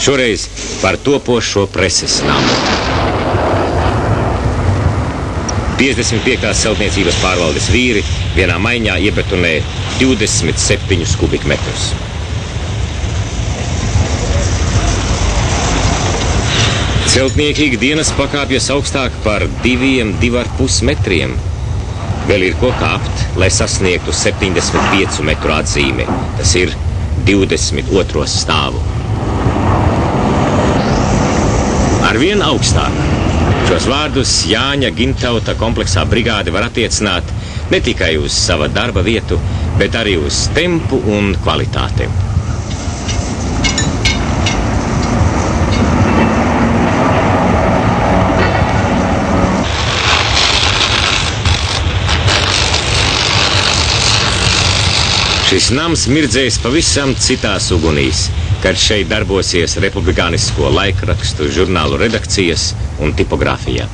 Šoreiz par topošo preses namu. 55. celtniecības pārvaldes vīri vienā maiņā iebetonē 27 kubikmetrus. Celtnieki ikdienas pakāpjas augstāk par 2,5 metriem. Vēl ir ko kāpt, lai sasniegtu 75 metru atzīmi. Tas ir 22. stāvu. Arvien augstāk. Šos vārdus Jāņa Gintauta kompleksā brigāde var attiecināt ne tikai uz sava darba vietu, bet arī uz tempu un kvalitāti. Šis nams mirdzēs pavisam citās ugunīs, kad šeit darbosies republikānisko laikrakstu žurnālu redakcijas un tipogrāfija.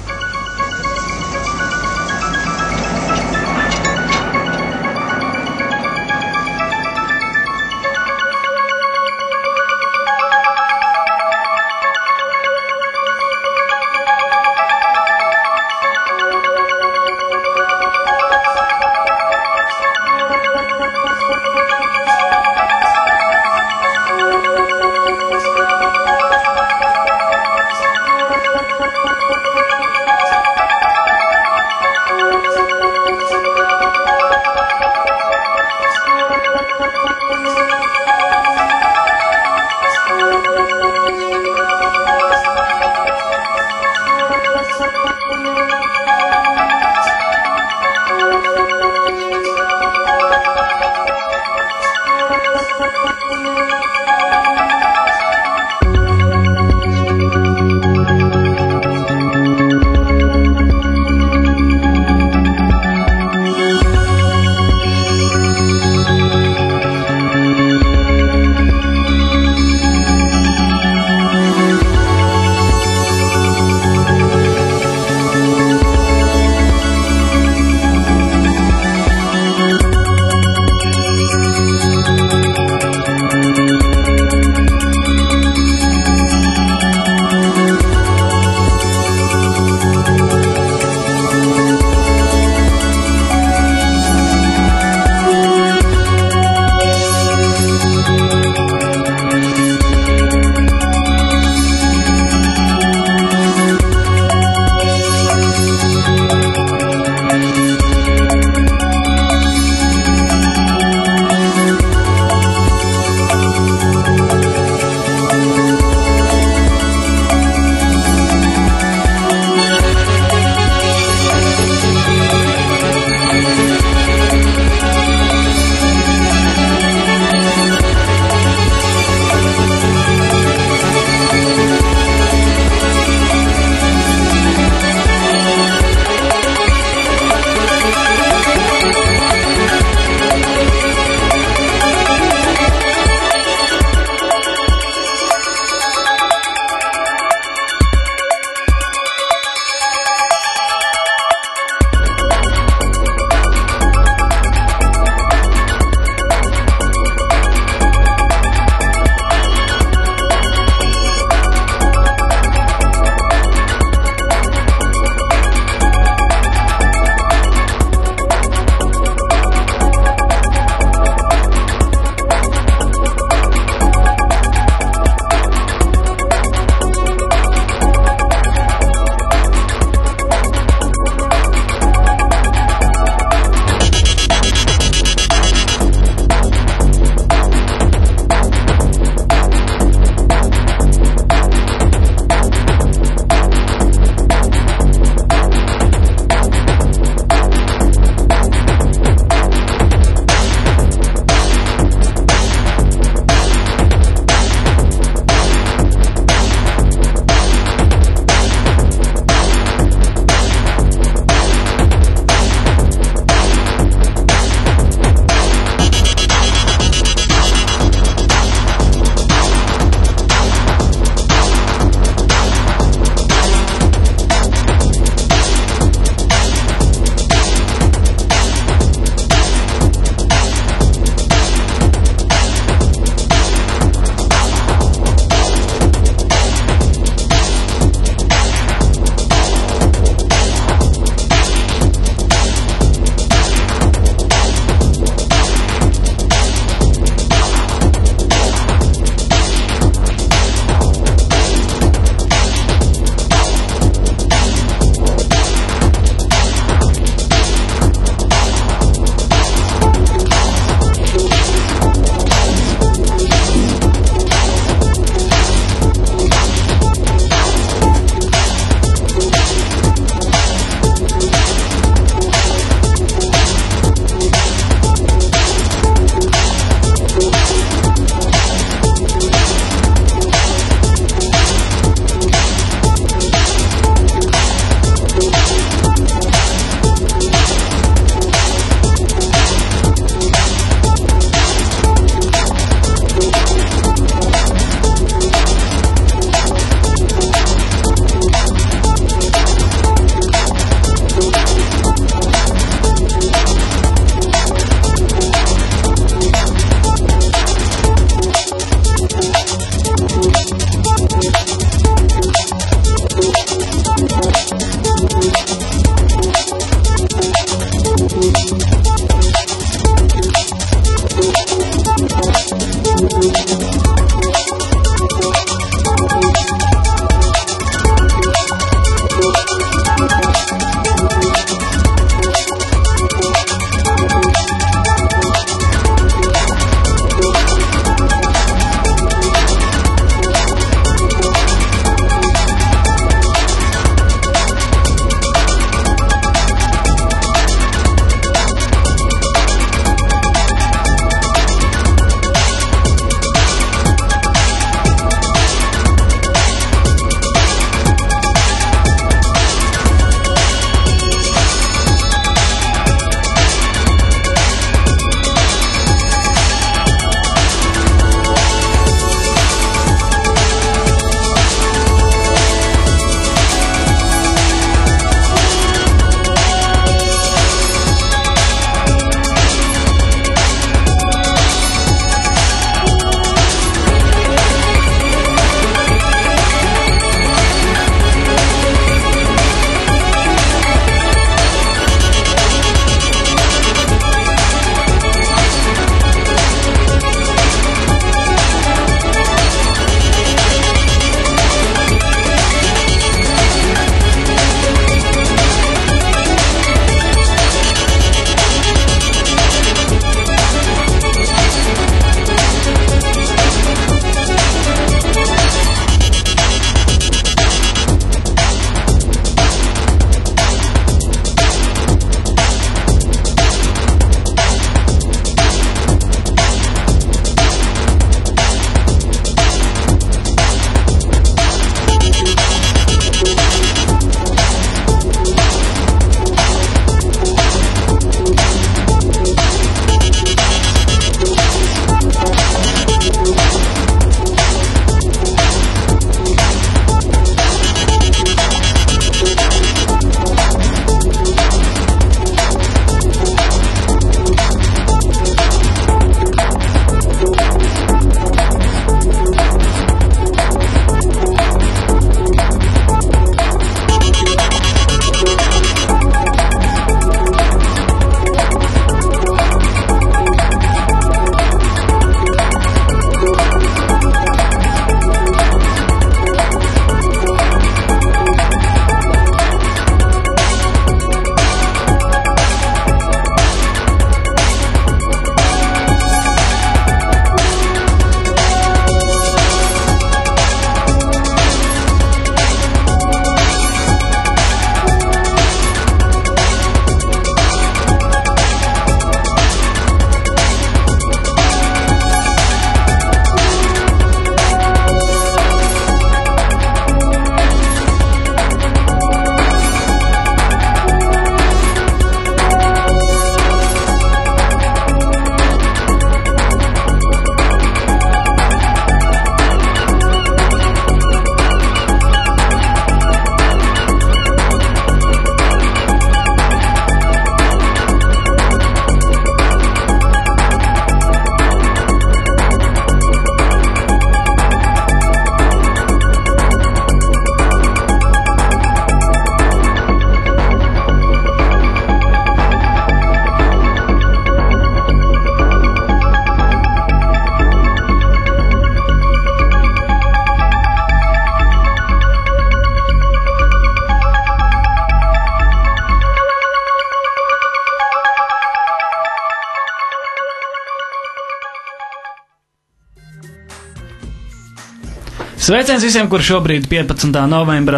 Sveiciens visiem, kur šobrīd 15. novembrā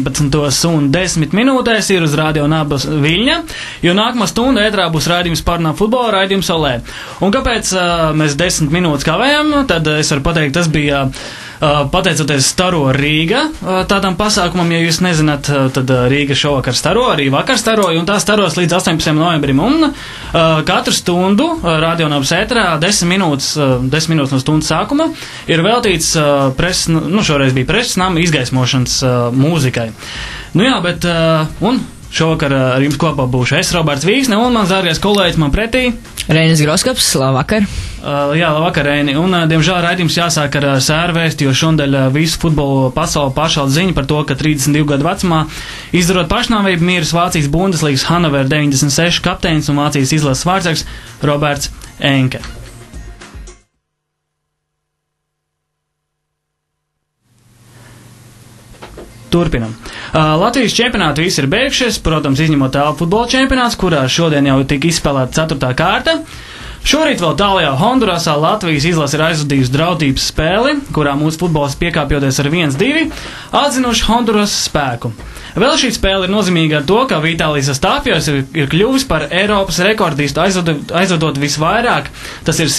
19:10 ir uz Radio Nabas Viļņa, jo nākamā stunda ētrā būs raidījums Parunā futbola, raidījums Olē. Un kāpēc mēs 10 minūtes kavējam, tad es varu pateikt, tas bija pateicoties Staro Rīga tādam pasākumam, ja jūs nezināt, tad Rīga šovakar staro, arī vakar staroja, un tā staros līdz 18. novembrim, un katru stundu Radio Nabas ētrā 10 minūtes no stundas sākuma ir veltīts šoreiz bija preses nama izgaismošanas mūzikai. Nu jā, bet, un šovakar ar jums kopā būšu es, Roberts Vīksne, un mans dārgais kolēģis man pretī. Reinis Groskaps, labvakar. Jā, labvakar, Reini. Un, diemžēl, raidījums jāsāk ar sēru vēsti, jo šodien visu futbolu pasauli pāršalda ziņa par to, ka 32 gadu vecumā izdarot pašnāvību miris Vācijas Bundeslīgas Hannover 96 kapteinis un Vācijas izlases vārdsargs Roberts Enke. Turpinam. Latvijas čempionāti visi ir beigšies, protams, izņemot tālu futbola čempionāts, kurā šodien jau tika izspēlēta 4. kārta. Šorīt vēl tālajā Hondurasā Latvijas izlase ir aizvadījusi draudības spēli, kurā mūsu futbolists piekāpjoties ar 1-2, atzinuši Hondurasas spēku. Vēl šī spēle ir nozīmīga ar to, ka Vitālijs Astāpjos ir kļuvis par Eiropas rekordistu aizvadot visvairāk, tas ir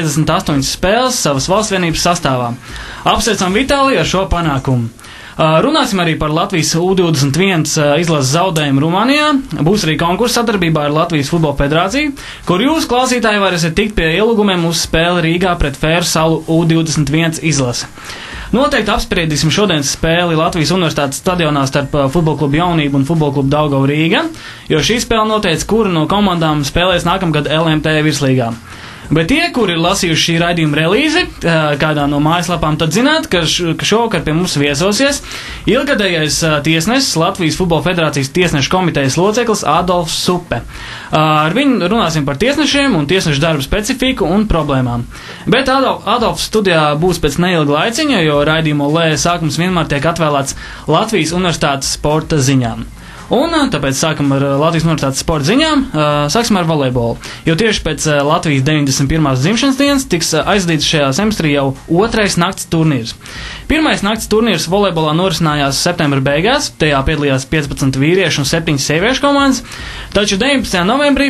158 spēles savas valstsvienības sastāvā. Apsveicam Vitāliju ar šo panākumu. Runāsim arī par Latvijas U21 izlases zaudējumu Rumānijā. Būs arī konkurss sadarbībā ar Latvijas futbola federāciju, kur jūs, klausītāji, varēsiet tikt pie ielūgumiem uz spēli Rīgā pret Fēru salu U21 izlasi. Noteikti apspriedīsim šodienas spēli Latvijas Universitātes stadionā starp futbola klubu Jaunību un futbola klubu Daugava Rīga, jo šī spēle noteica, kura no komandām spēlēs nākamgad LMT virslīgā. Bet tie, kuri ir lasījuši šī raidījuma relīzi kādā no mājaslapām, tad zināt, ka šovakar pie mums viesosies ilgadējais tiesnesis, Latvijas futbola federācijas tiesnešu komitejas loceklis Adolfs Supe. Ar viņu runāsim par tiesnešiem un tiesnešu darbu specifiku un problēmām. Bet Adolfs studijā būs pēc neilga laiciņa, jo raidījuma Olē sākums vienmēr tiek atvēlēts Latvijas Universitātes sporta ziņām. Un tāpēc sākam ar Latvijas Universitātes sporta ziņām, sāksim ar volejbolu, jo tieši pēc Latvijas 91. dzimšanas dienas tiks aizdīts šajā semestrī jau 2. nakts turnīrs. 1. nakts turnīrs volejbolā norisinājās septembra beigās, tajā piedalījās 15 vīriešu un 7 sieviešu komandas, taču 19. novembrī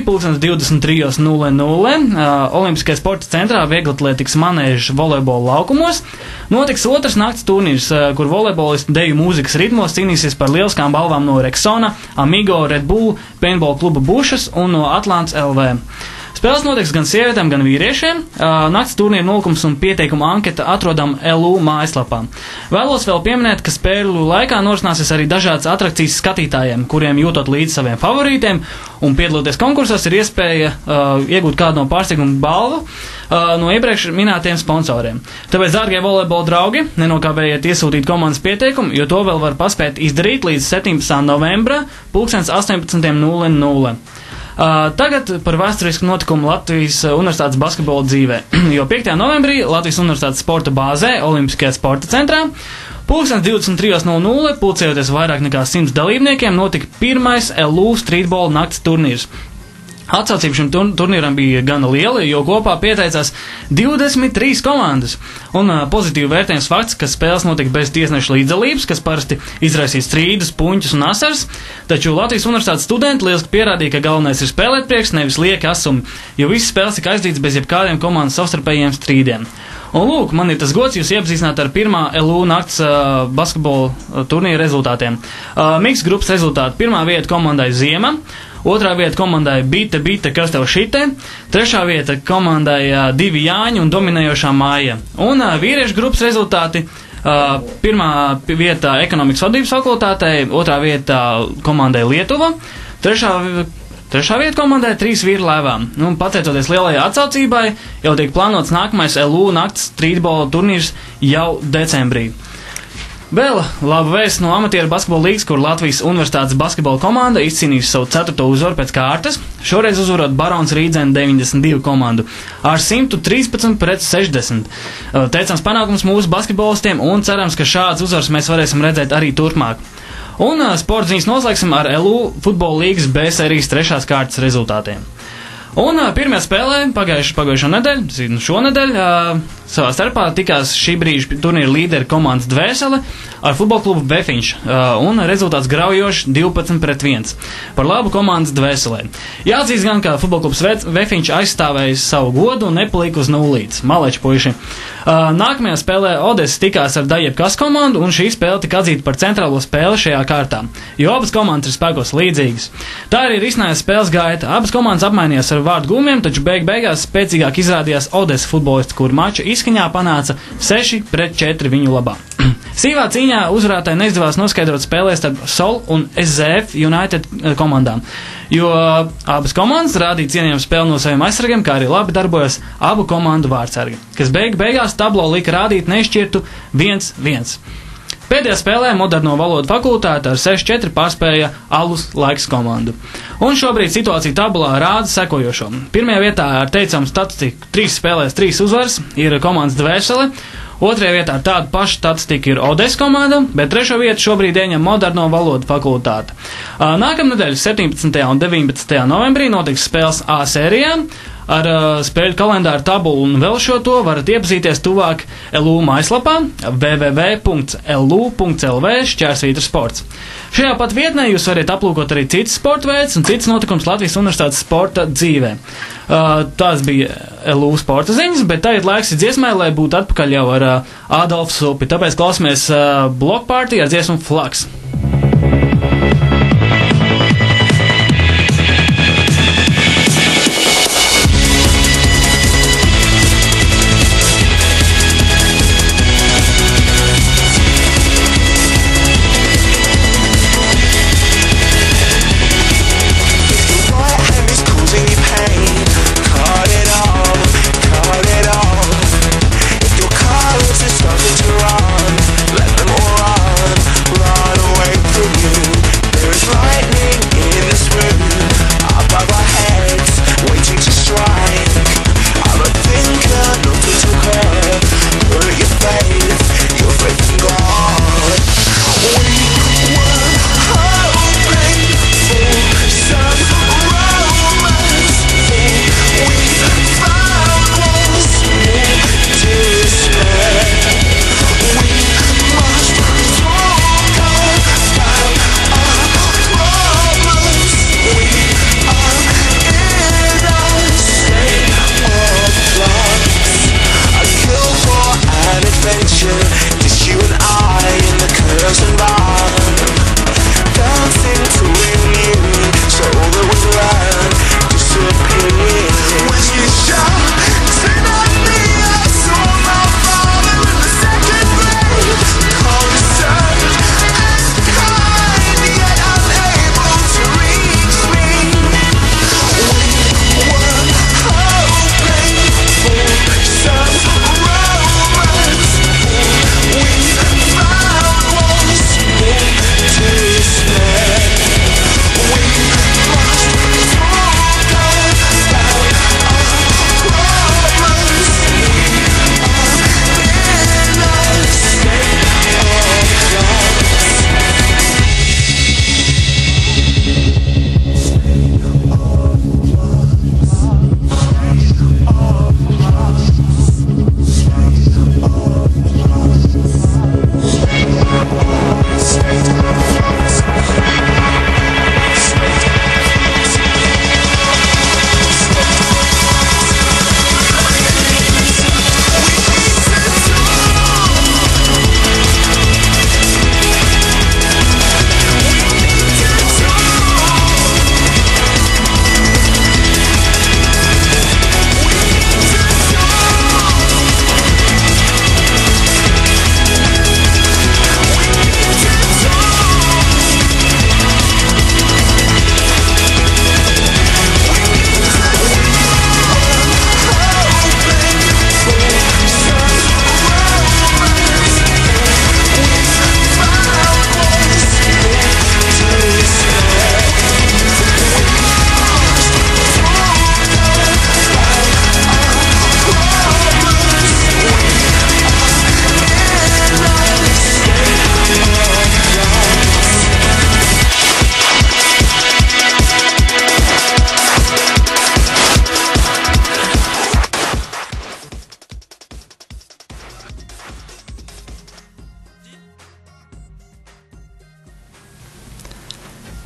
23:00 Olimpiskajā sporta centrā vieglatlētikas manēžas volejbola laukumos notiks 2. nakts turnīrs, kur volejbolisti deju mūzikas ritmos cīnīsies par lieliskām balvām no Rexona, Amigo, Red Bull, paintball kluba Bušas un no Atlants LV. Spēles notiks gan sievietēm, gan vīriešiem. Nakts turnīra nolūkums un pieteikuma anketa atrodam LU mājaslapā. Vēlos vēl pieminēt, ka spēļu laikā norisināsies arī dažādas atrakcijas skatītājiem, kuriem jūtot līdz saviem favorītiem, un piedaloties konkursos ir iespēja iegūt kādu no pārsteiguma balvu no iepriekš minētiem sponsoriem. Tāpēc, dārgie volejbola draugi, nenokavējiet iesūtīt komandas pieteikumu, jo to vēl var paspēt izdarīt līdz 17. novembra 18:00. Tagad par vēsturisku notikumu Latvijas Universitātes basketbola dzīvē, jo 5. novembrī Latvijas Universitātes sporta bāzē Olimpiskajā sporta centrā 23:00 pulcējoties vairāk nekā 100 dalībniekiem notika pirmais LU streetbola nakts turnīrs. Atsaucība šim turnīram bija gana liela, jo kopā pieteicās 23 komandas. Un pozitīvi vērtējums fakts, ka spēles notika bez tiesnešu līdzdalības, kas parasti izraisīja strīdus, puņķus un asaras, taču Latvijas Universitātes studenti lieliski pierādīja, ka galvenais ir spēlēt prieks, nevis lieki asumi, jo visas spēles tika aizdītas bez jebkādiem komandas savstarpējiem strīdiem. Un lūk, man ir tas gods jūs iepazīstināt ar pirmā LU nakts basketbola turnīra rezultātiem. Miks grupas rezultāti: 1. vieta komandai Ziema, 2. vieta komandai Bite, kas tev šite, 3. vieta komandai 2 Jāņi un dominējošā Māja. Un vīriešu grupas rezultāti: 1. vieta ekonomikas vadības fakultātei, 2. vieta komandai Lietuva, 3. vieta komandai 3 vīru laivām. Un pateicoties lielajai atsaucībai, jau tiek plānots nākamais LU nakts streetbola turnīrs jau decembrī. Vēl laba vēsts no amatieru basketbola līgas, kur Latvijas Universitātes basketbola komanda izcīnījusi savu 4. uzvaru pēc kārtas, šoreiz uzvarot Barons Rīdzeni 92 komandu ar 113-60. Teicams panākums mūsu basketbolistiem un cerams, ka šāds uzvars mēs varēsim redzēt arī turpmāk. Un sporta ziņas noslēgsim ar LU futbola līgas B sērijas 3. kārtas rezultātiem. Un pirmajā spēlē pagājušo nedēļu, šonedēļ, savā starpā tikās šī brīža turnīra līderi komandas Dvēsele ar futbola klubu Vefiņš, un rezultāts graujošs 12-1 par labu komandas Dvēselē. Jāatzīst gan, ka futbola klubs Vefiņš aizstāvēja savu godu un nepalika uz nulītes. Maleči puiši. Nākamajā spēlē Odesa tikās ar Dajebkas komandu, un šī spēle tika atzīta par centrālo spēli šajā kārtā, jo abas komandas ir spēkos līdzīgas. Tā arī ir iznājusi spēles gaita. Abas komandas apmainījās ar vārdu gūmiem, taču beigās spēcīgāk izrādījās Odesa futbolisti, kur mača izskaņā panāca 6-4 viņu labā. Sīvā cīņā uzvarētāji neizdevās noskaidrot spēlē starp Sol un SZF United komandām, jo abas komandas rādīja cienījumu spēli no saviem aizsargiem, kā arī labi darbojas abu komandu vārdsargi, kas beigās tablo lika rādīt nešķirtu 1-1. Pēdējā spēlē Moderno valodu fakultāte ar 6-4 pārspēja Alus Laiks komandu. Un šobrīd situācija tabulā rāda sekojošo. Pirmajā vietā ar teicamu statistiku 3 spēlēs 3 uzvaras ir komandas Dvēsele. Otrajā vietā ar tādu pašu statistiku ir Odes komanda, bet trešo vietu šobrīd ieņem Moderno valodu fakultāte. Nākamnedēļ 17. un 19. novembrī notiks spēles A sērijā. Ar spēļu kalendāru tabulu un vēl šo to varat iepazīties tuvāk LU mājaslapā www.lu.lv/sports. Šajā pat vietnē jūs varat aplūkot arī citas sporta veids un citas notikums Latvijas Universitātes sporta dzīvē. Tās bija LU sporta ziņas, bet tagad laiks ir dziesmai, lai būtu atpakaļ jau ar Adolfu Supi. Tāpēc klausamies Block Party ar dziesmu Flaks. Let them all run away from you. There is lightning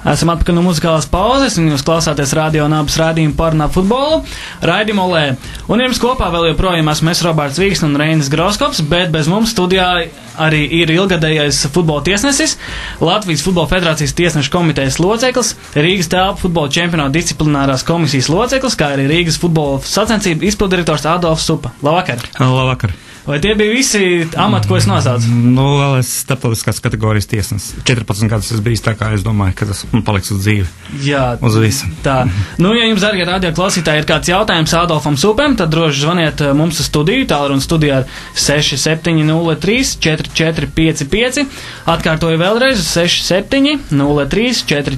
Esam atpakaļ no muzikālās pauzes, un jūs klausāties Radio Nabas raidījumu par Nabu futbolu, raidījumu Olē. Un jums kopā vēl joprojām esmu es, Roberts Vīgs un Reinis Groskops, bet bez mums studijā arī ir ilgadējais futbola tiesnesis, Latvijas Futbola Federācijas tiesnešu komitejas loceklis, Rīgas telpu futbola čempionāta disciplinārās komisijas loceklis, kā arī Rīgas futbola sacensību izpildirektors Adolfs Supa. Labvakar! Labvakar! Vai tie bija visi amati, ko es nosaucu? Nu, vēl es starptautiskās kategorijas tiesnes. 14 gadus es biju, tā kā es domāju, ka tas paliks uz dzīvi. Jā. Uz visu. Tā. Nu, ja jums, dargie radio klausītāji, ir kāds jautājums Adolfam Supem, tad droši zvaniet mums uz studiju, tālruņa studijā ar 6703 4455. Atkārtoju vēlreiz 6703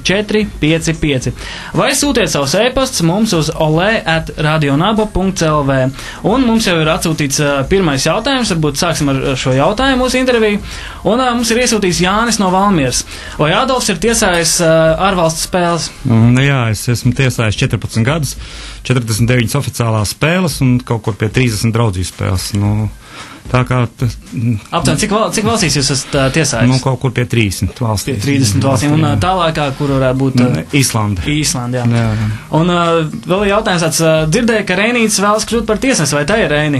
4455. Vai sūtiet savus e-pasts mums uz ole@radionaba.lv. Un mums jau ir atsūtīts pirmais jautājums, varbūt sāksim ar šo jautājumu mūsu interviju. Un mums ir iesūtījis Jānis no Valmieras. Vai Adolfs ir tiesājis ārvalstu spēles? Jā, es esmu tiesājis 14 gadus, 49 oficiālās spēles un kaut kur pie 30 draudzību spēles. Nu, tā kā... Aptuveni, cik valstīs jūs esat tiesājis? Nu, kaut kur pie 30 valstīs. Pie 30 valstīm. Un tālākā, kur varētu būt... Īslanda. Īslanda, jā. Un vēl jautājums tāds, dzirdēju, ka Reinītis vēlas kļūt par tiesnesi, vai tā ir Reini?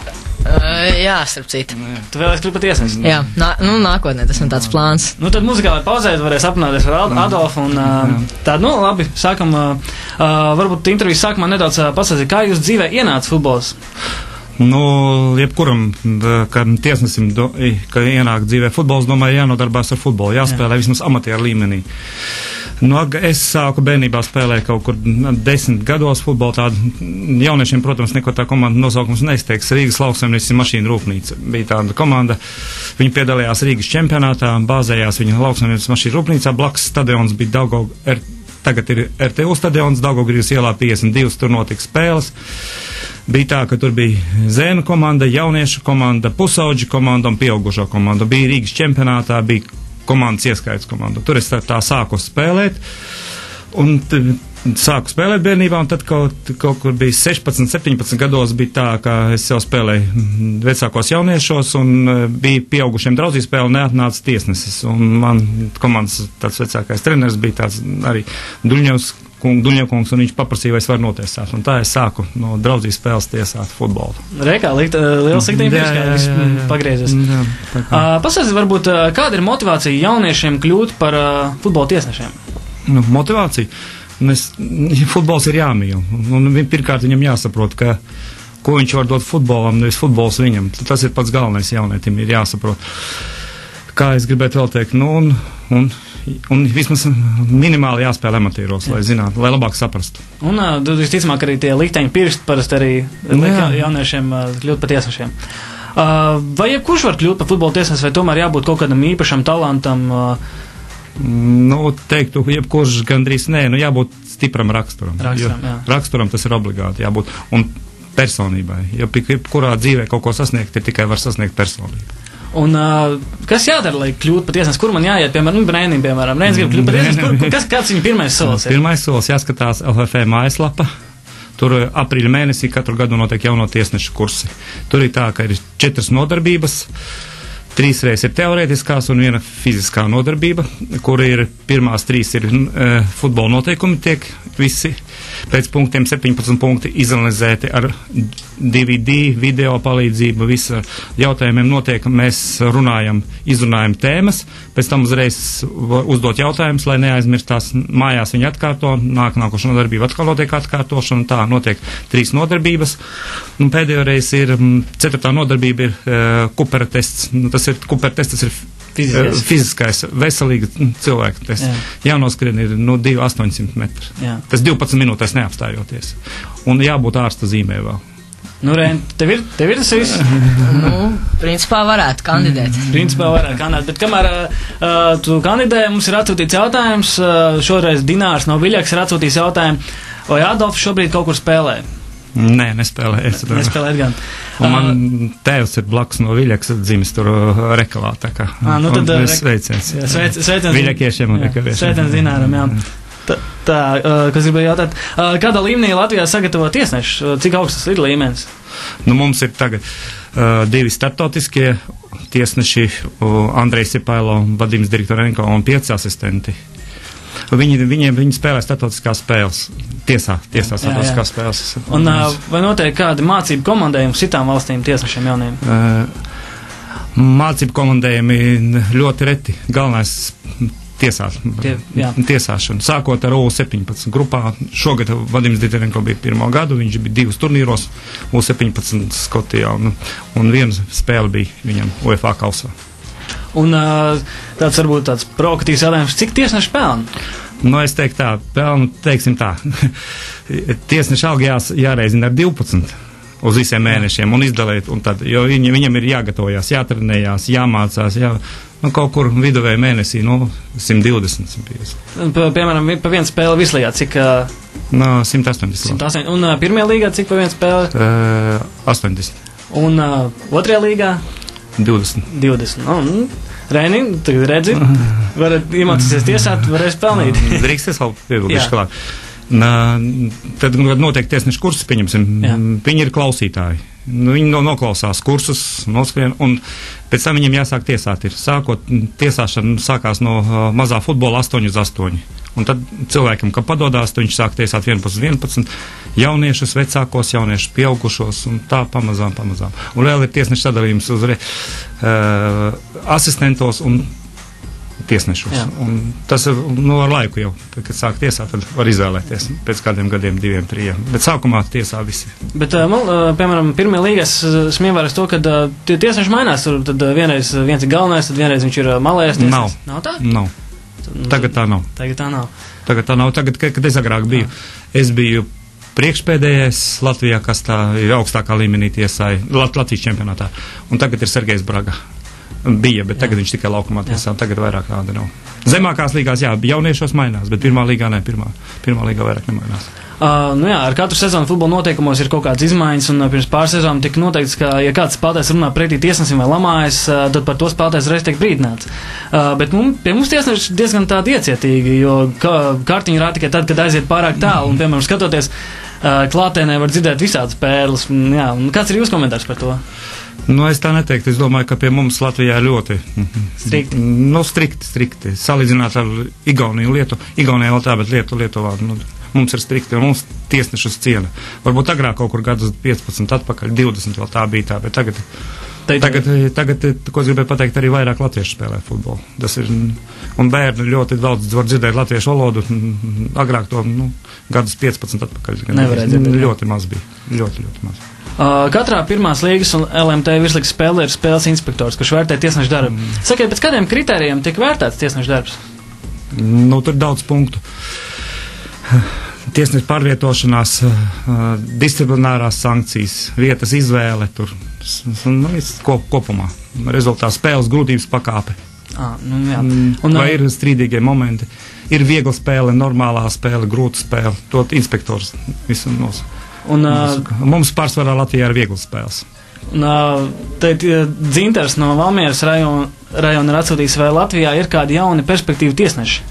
Jā, starp citu. Tu vēlies kļūt par tiesnesi? Jā, nākotnē tas man tāds plāns. Nu, tad muzikālai pauzē varēs aprunāties ar Adolfu un tādu, nu, labi, sākam, varbūt intervijas sākumā nedaudz pasāstīt, kā jūs dzīvē ienāca futbols? Nu, jebkuram, kad tiesnesim, ka ienāk dzīvē futbols, domāju, jānodarbās ar futbolu, jāspēlē vismaz amatieru līmenī. Nu, es sāku bērnībā spēlēt kaut kur 10 gados futbolu, tādu jauniešiem, protams, neko tā komanda nosaukums neizteiks. Rīgas lauksaimniecības mašīnu rūpnīca bija tāda komanda. Viņi piedalījās Rīgas čempionātā, bāzējās viņa lauksaimniecības mašīnu rūpnīcā, blakus stadions bija tagad ir RTU stadions, Daugavgrīvas ielā 52, tur notika spēles. Bija tā, ka tur bija zēnu komanda, jauniešu komanda, pusauģu komanda un pieaugušo komanda. Bija Rīgas čempionātā, bija komandas ieskaits komanda. Tur es tā sāku spēlēt, un sāku spēlēt bērnībā, un tad kaut kur bija 16, 17 gados bija tā, ka es jau spēlēju vecākos jauniešos, un bija pieaugušiem draudzīgi spēle, neatnāca tiesnesis, un man komandas tāds vecākais treneris bija tāds arī Duļņevkungs, un viņš paprasīja, vai es varu notiesāt, un tā es sāku no draudzības spēles tiesāt futbolu. Reikā, liels iktiņa priekš, kā viss pagriezes. Pastāstiet, varbūt, kāda ir motivācija jauniešiem kļūt par futbola tiesnešiem? Nu, motivācija? Futbols ir jāmīl, un pirmkārt viņam jāsaprot, ka ko viņš var dot futbolam, nevis futbols viņam. Tas ir pats galvenais jaunietim, ir jāsaprot. Kā es gribētu vēl teikt, un vismaz minimāli jāspēlē amatieros, lai zinātu, lai labāk saprastu. Un visticamāk arī tie likteņi pirksti parasti arī jauniešiem kļūt par tiesnešiem. Vai jebkurš var kļūt par futbola tiesnesi, vai tomēr jābūt kaut kādam īpašam talantam? Nu, teiktu, jebkurš gandrīz nē, jābūt stipram raksturam. Raksturam tas ir obligāti jābūt, un personībai, jo jebkurā dzīvē kaut ko sasniegt, ir tikai var sasniegt personību. Un kas jādara, lai kļūtu par tiesnesi? Kur man jāiet, piemēram, Reinim, piemēram? Reinis grib kļūt par tiesnesi. Kāds viņa pirmais solis ir? Pirmais solis jāskatās LFF mājaslapa. Tur aprīļa mēnesī katru gadu notiek jauno tiesnešu kursi. Tur ir tā, ka ir 4 nodarbības. 3 reizes ir teorētiskās un 1 fiziskā nodarbība, kur ir pirmās 3 ir futbola noteikumi, tiek visi pēc punktiem 17 punkti izanalizēti ar DVD, video palīdzību, visa jautājumiem notiek, mēs izrunājam tēmas, pēc tam uzreiz uzdot jautājumus, lai neaizmirstās, mājās viņi atkārto, nākošā nodarbība atkal notiek atkārtošana, tā notiek 3 nodarbības, un pēdējo reizi ir 4. nodarbība ir Kupera tests, Kupera tests, tas ir fiziskais, veselīga cilvēka tests. Jānoskrien ir 2,800 metri. Tas 12 minūtēs neapstājoties. Un jābūt ārsta zīmē vēl. Nu, Rein, tev ir tas viss? Principā varētu kandidēt. Bet kamēr tu kandidē, mums ir atsūtīts jautājums, šoreiz Dinārs no Viļaks ir atsūtījis jautājumu, vai Adolfs šobrīd kaut kur spēlē? Nē, nespēlēt. Nespēlēt gan. Un man tēvs ir blakus no Viļakas dzimis tur Rekalā, tā kā. Sveiciens. Viļakiešiem un rekaviešiem. Sveiciens Dināram, jā. Kas gribēja jautāt, kādā līmenī Latvijā sagatavo tiesneši? Cik augstas ir līmenis? Nu, mums ir tagad 2 startautiskie tiesneši, Andrejs Sipailo, Vadims Direktorenko un 5 asistenti. Viņi spēlē starptautiskās spēles. Tiesā starptautiskās spēles. Un vai notiek kādi mācību komandējumi citām valstīm tiesnešiem jauniem? Mācību komandējumi ļoti reti. Galvenais tiesāšana. Sākot ar U17 grupā. Šogad Vadims Diterenko bija pirmo gadu, viņš bija 2 turnīros U17 Skotijā, un viena spēle bija viņam UEFA kausā. Un tāds varbūt tāds provokatīvs jautājums, cik tiesneši pelna? Es teiktu teiksim tā, tiesneši alga jāreizina ar 12 uz visiem mēnešiem un izdalīt, un tad, jo viņam ir jāgatavojās, jātrenējās, jāmācās, kaut kur viduvēji mēnesī, 120, 150. Piemēram, pa vienu spēli vislīgā, cik? 180. Un pirmajā līgā, cik pa vienu spēli? 80. Un otrajā līgā? 20. Reini, tagad redzi, varat iemācīties tiesāt, varēs pelnīt. Drīkst es vēl piebildīšu klāt. Tad notiek tiesnešu kursus, pieņemsim. Viņi ir klausītāji. Viņi noklausās kursus, noskrien, un pēc tam viņiem jāsāk tiesāt. Tiesāšana sākās no mazā futbola 8-8. Un tad cilvēkam, kad padodās, viņš sāk tiesāt 11-11, jauniešus, vecākos, jauniešus, pieaugušos, un tā pamazām. Un vēl ir tiesnešu sadalījums uz asistentos un tiesnešos. Un tas ir, ar laiku jau, kad sāk tiesāt, tad var izvēlēties pēc kādiem gadiem, 2, 3. Bet sākumā tiesā visi. Bet, piemēram, pirmajā līgā esmu ievērojis to, ka tie tiesneši mainās, tad vienreiz viens ir galvenais, tad vienreiz viņš ir malējais tiesnesis. Nav tā? Nav. Tagad tā nav. Tagad, kad es agrāk biju, es biju priekšpēdējais Latvijā, kas tā ir augstākā līmenī tiesāja Latvijas čempionātā. Un tagad ir Sergejs Braga. Bija, bet tagad viņš tikai laukumā tiesā, tagad vairāk kāda nav. Zemākās līgās, jauniešos mainās, bet pirmā līgā ne, pirmā līgā vairāk nemainās. Ar katru sezonu futbola noteikumos ir kaut kādas izmaiņas, un pirms pāris sezonām tika noteikts, ka, ja kāds spēlētājs runā pretī tiesnesim vai lamājas, tad par to spēlētājs reiz tiek brīdināts. Bet pie mums tiesneši diezgan tādi iecietīgi, jo kartiņi rāda tikai tad, kad aiziet pārāk tālu, un, piemēram, skatoties klātienē var dzirdēt visādas pērles. Un kāds ir jūsu komentārs par to? Es tā neteiktu. Es domāju, ka pie mums Latvijā ļoti strikti. Salīdzināt ar Igauniju, Igaunijā vēl tā, bet Lietuvā. Mums ir strikti, un mums tiesnešus ciena. Varbūt agrāk kaut kur gadus 15 atpakaļ, 20 vēl tā bija tā, bet tagad, ko es gribēju pateikt, arī vairāk latviešu spēlē futbolu. Tas ir, un bērni ļoti daudz var dzirdēt latviešu valodu, agrāk to, gadus 15 atpakaļ. Nevarēja dzirdēt. Ļoti maz bija, ļoti maz. Katrā pirmās līgas un LMT virslīgas spēlē ir spēles inspektors, kurš vērtē tiesnešu darbu. Sakiet, pēc kādiem kritērijiem tiek vērtēts tiesnešu darbs? Tur ir daudz punktu. Tiesneša pārvietošanās, disciplinārās sankcijas, vietas izvēle, kopumā. Rezultāts spēles grūtības pakāpe. Vai ir strīdīgie momenti? Ir viegla spēle, normālā spēle, grūta spēle. To inspektors visu nosaka. Mums pārsvarā Latvijā ir vieglas spēles. Dzintars no Valmieras rajona ir atsūtījis, vai Latvijā ir kādi jauni perspektīvi tiesneši?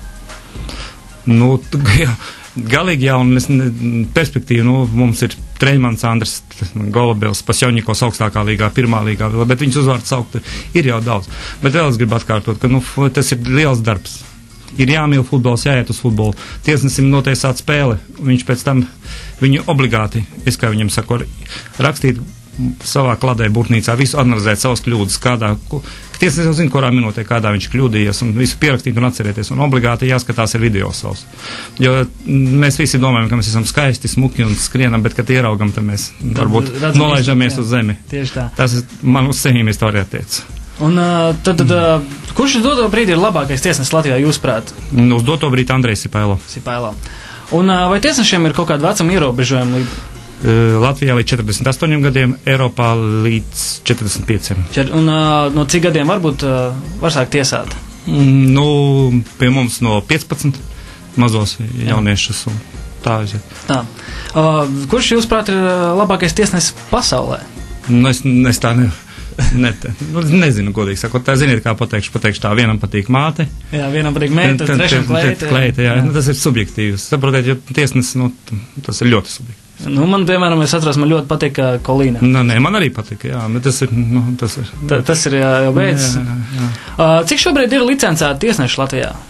Galīgi jauni perspektīvi. Mums ir Treņmans, Andris Golubils, Pasjaņikos augstākā līgā, pirmā līgā, bet viņus uzvārds saukt ir jau daudz. Bet vēl es gribu atkārtot, ka tas ir liels darbs. Ir jāmīl futbols, jāiet uz futbolu. Tiesnesim notiesāt spēli, viņš pēc tam viņu obligāti, es kā viņam saku, rakstīt savā kladē burtnīcā, visu analizēt savas kļūdas, tiesnesis jau zina, kurā minūtē, kādā viņš kļūdījies, un visu pierakstīt un atcerēties, un obligāti jāskatās ar video savus. Jo mēs visi domājam, ka mēs esam skaisti, smuki un skrienam, bet, kad ieraugam, tad mēs varbūt nolaižamies uz zemi. Tieši tā. Tas man uz seņiem es to arī attiec. Un kurš uz doto brīdi ir labākais tiesnesis Latvijā, jūsuprāt? Uz doto brīdi Andrejs Sipailo. Un vai tiesnešiem ir kaut kāda vecuma ierobežojuma? Latvijā līdz 48 gadiem, Eiropā līdz 45. Un no cik gadiem varbūt var sākt tiesāt? Pie mums no 15 mazos jauniešus un tā aiziet. Tā. Kurš, jūsuprāt, ir labākais tiesnesis pasaulē? Es tā nezinu, godīgi sakot. Tā ziniet, kā pateikšu tā, vienam patīk māte. Jā, vienam patīk meita, trešam kleita. Jā. Tas ir subjektīvs. Saprotiet, jo tiesnesis, tas ir ļoti subjektīvs. Man, piemēram, es atceros, man ļoti patīk Kolīna. Man arī patīk, jā, bet tas ir. Tas ir jau beidzis. Jā. Cik šobrīd ir licencēti tiesneši Latvijā?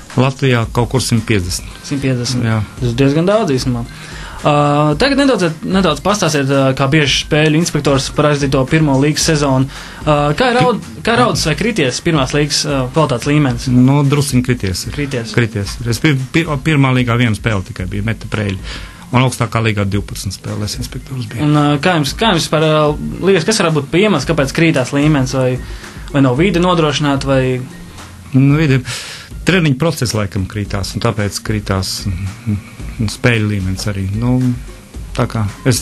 Latvijā kaut kur 150. 150. Jā. Tas ir diezgan daudz īstenībā. Tagad nedaudz pastāstiet, kā bieži spēļu inspektors par aizdīto pirmo līgas sezonu. Kā raudas vai krities pirmās līgas kvalitātes līmenis? Nu, drusciņ krities. Krities. Es pirmā līgā viena spēle tikai bija Meta Preļi. Un augstākā līgā 12 spēlēs inspektors bija. Un kā jums par liekas, kas varētu būt piemērs, kāpēc krītās līmenis, vai nav vide nodrošināta, vai... Nu, treniņu process laikam krītās, un tāpēc krītās spēļu līmenis arī. Nu, tā kā,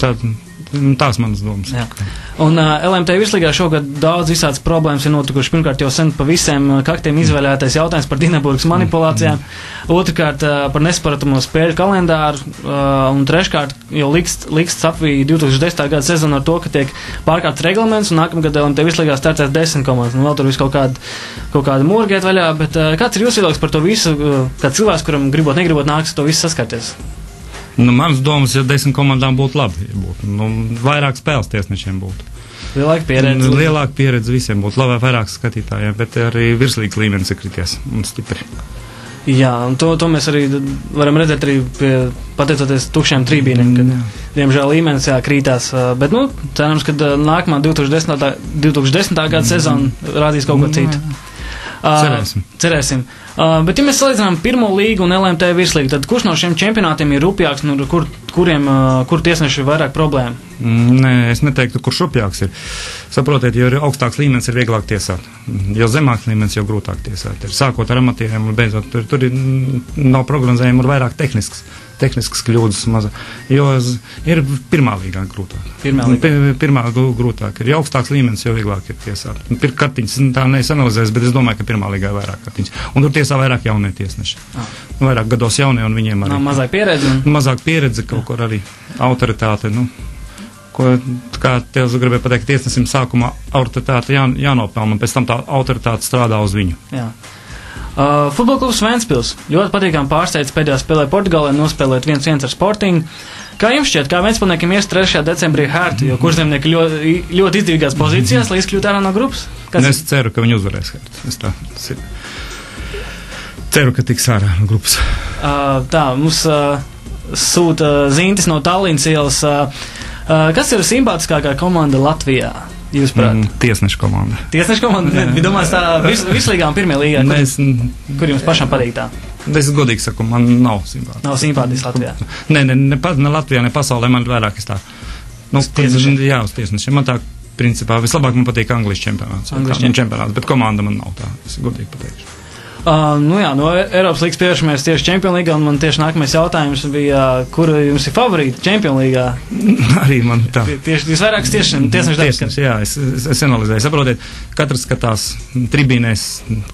tās manas domas. Jā. Un LMT virslīgā šogad daudz visādas problēmas ir notikušas. Pirmkārt, jau sen pa visiem kaktiem izvēlētais jautājums par Dienaburgas manipulācijām. Otrkārt, par nesaprotamo spēļu kalendāru. Un treškārt, jau Ligsts apvīja 2010. gada sezonu ar to, ka tiek pārkāpts reglaments, un nākamgad LMT virslīgā startēs 10 komandas. Nu, vēl tur viss kaut kāda mūrgiet vaļā, bet kāds ir jūsu viedoklis par to visu, kā cilvēks, kuram gribot, negribot nāks to visu saskarties? Nu, manas domas, ja 10 komandām būtu labi, nu, vairāk spēles tiesnešiem būtu. Lielāka pieredze visiem būtu, labāk vairāk skatītājiem, bet arī virslīgas līmenis ir krities un stipri. Jā, un to mēs arī varam redzēt arī pateicoties tukšiem trībīniem, kad, diemžēl, līmenis krītās. Bet, nu, cerams, ka nākamā 2010. Gada sezona rādīs kaut ko citu. Cerēsim. Bet, ja mēs salīdzinām pirmo līgu un LMT virslīgu, tad kurš no šiem čempionātiem ir rupjāks, un kur tiesneši ir vairāk problēma? Nē, es neteiktu, kurš rupjāks ir. Saprotiet, jo augstāks līmenis ir vieglāk tiesāt. Jo zemāks līmenis, jo grūtāk tiesāt. Sākot ar amatieriem un beidzot, tur nav prognozējumi, ir vairāk tehniskas kļūdas maza, jo ir pirmā līgā grūtāk. Pirmā grūtāk ir. Jo augstāks līmenis, jo vieglāk ir tiesāt. Kartiņas tā nesanalizēs, bet es domāju, ka pirmā līgā ir vairāk kartiņas. Un tur tiesā vairāk jaunie tiesneši. Vairāk gados jaunie, un viņiem arī. Mazāk pieredze. Mazāk pieredze, kaut kur arī autoritāte, kā tev gribēja pateikt, tiesnesim sākumā autoritāte jānopelna, un pēc tam tā autoritāte strādā uz viņu. Jā. Futbola klubs Ventspils ļoti patīkami pārsteidz pēdējā spēlē Portugālē, nospēlēt 1-1 ar Sportingu. Kā jums šķiet, kā Ventspilniekiem ies 3. decembrī Hērtu, jo kurzemnieki ļoti izdevīgās pozīcijās, lai izkļūtu ārā no grupas? Es ceru, ka viņi uzvarēs Hērtu. Ceru, ka tiks ārā no grupas. Mums sūta zīntis no Tallinas ielas. Kas ir simpātiskākā komanda Latvijā? Tiesnešu komanda. Tiesnešu komanda? Domāju, tā virslīgā un pirmajā līgā. Kur jums pašam patīk tā? Es godīgi saku, man nav simpātiski. Nav simpātiski Latvijā? Ne Latvijā, ne pasaulē, man vairāk es tā. Uz tiesnešiem. Man tā, principā, vislabāk man patīk Anglijas čempionāts. Bet komanda man nav tā, es godīgi pateikšu. No Eiropas līgas pievēršamies tieši Champions League, un man tieši nākamais jautājums bija, kur jums ir favorīti Champions League? Arī man tā. Tieši visvairākas tiesnešu darbs. Jā, es analizēju. Saprotiet, katrs skatās tribīnēs,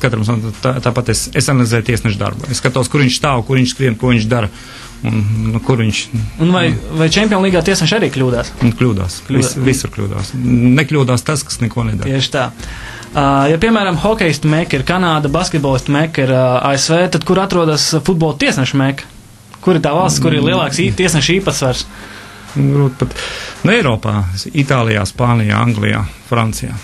tāpat es analizēju tiesnešu darbu. Es skatos, kur viņš stāv, kur viņš skrien, ko viņš dara. Un kur viņš... Un vai Champions League tiesneši arī kļūdās? Kļūdās. Visur kļūdās. Nekļūdās tas, kas neko nedara. Tieši tā. Ja, piemēram, hokejistu meka ir Kanāda, basketbolistu meka ir ASV, tad kur atrodas futbola tiesnešu meka? Kur ir tā valsts, kur ir lielāks tiesnešu īpatsvars? Grūti pat. Eiropā, Itālijā, Spānijā, Anglijā, Francijā.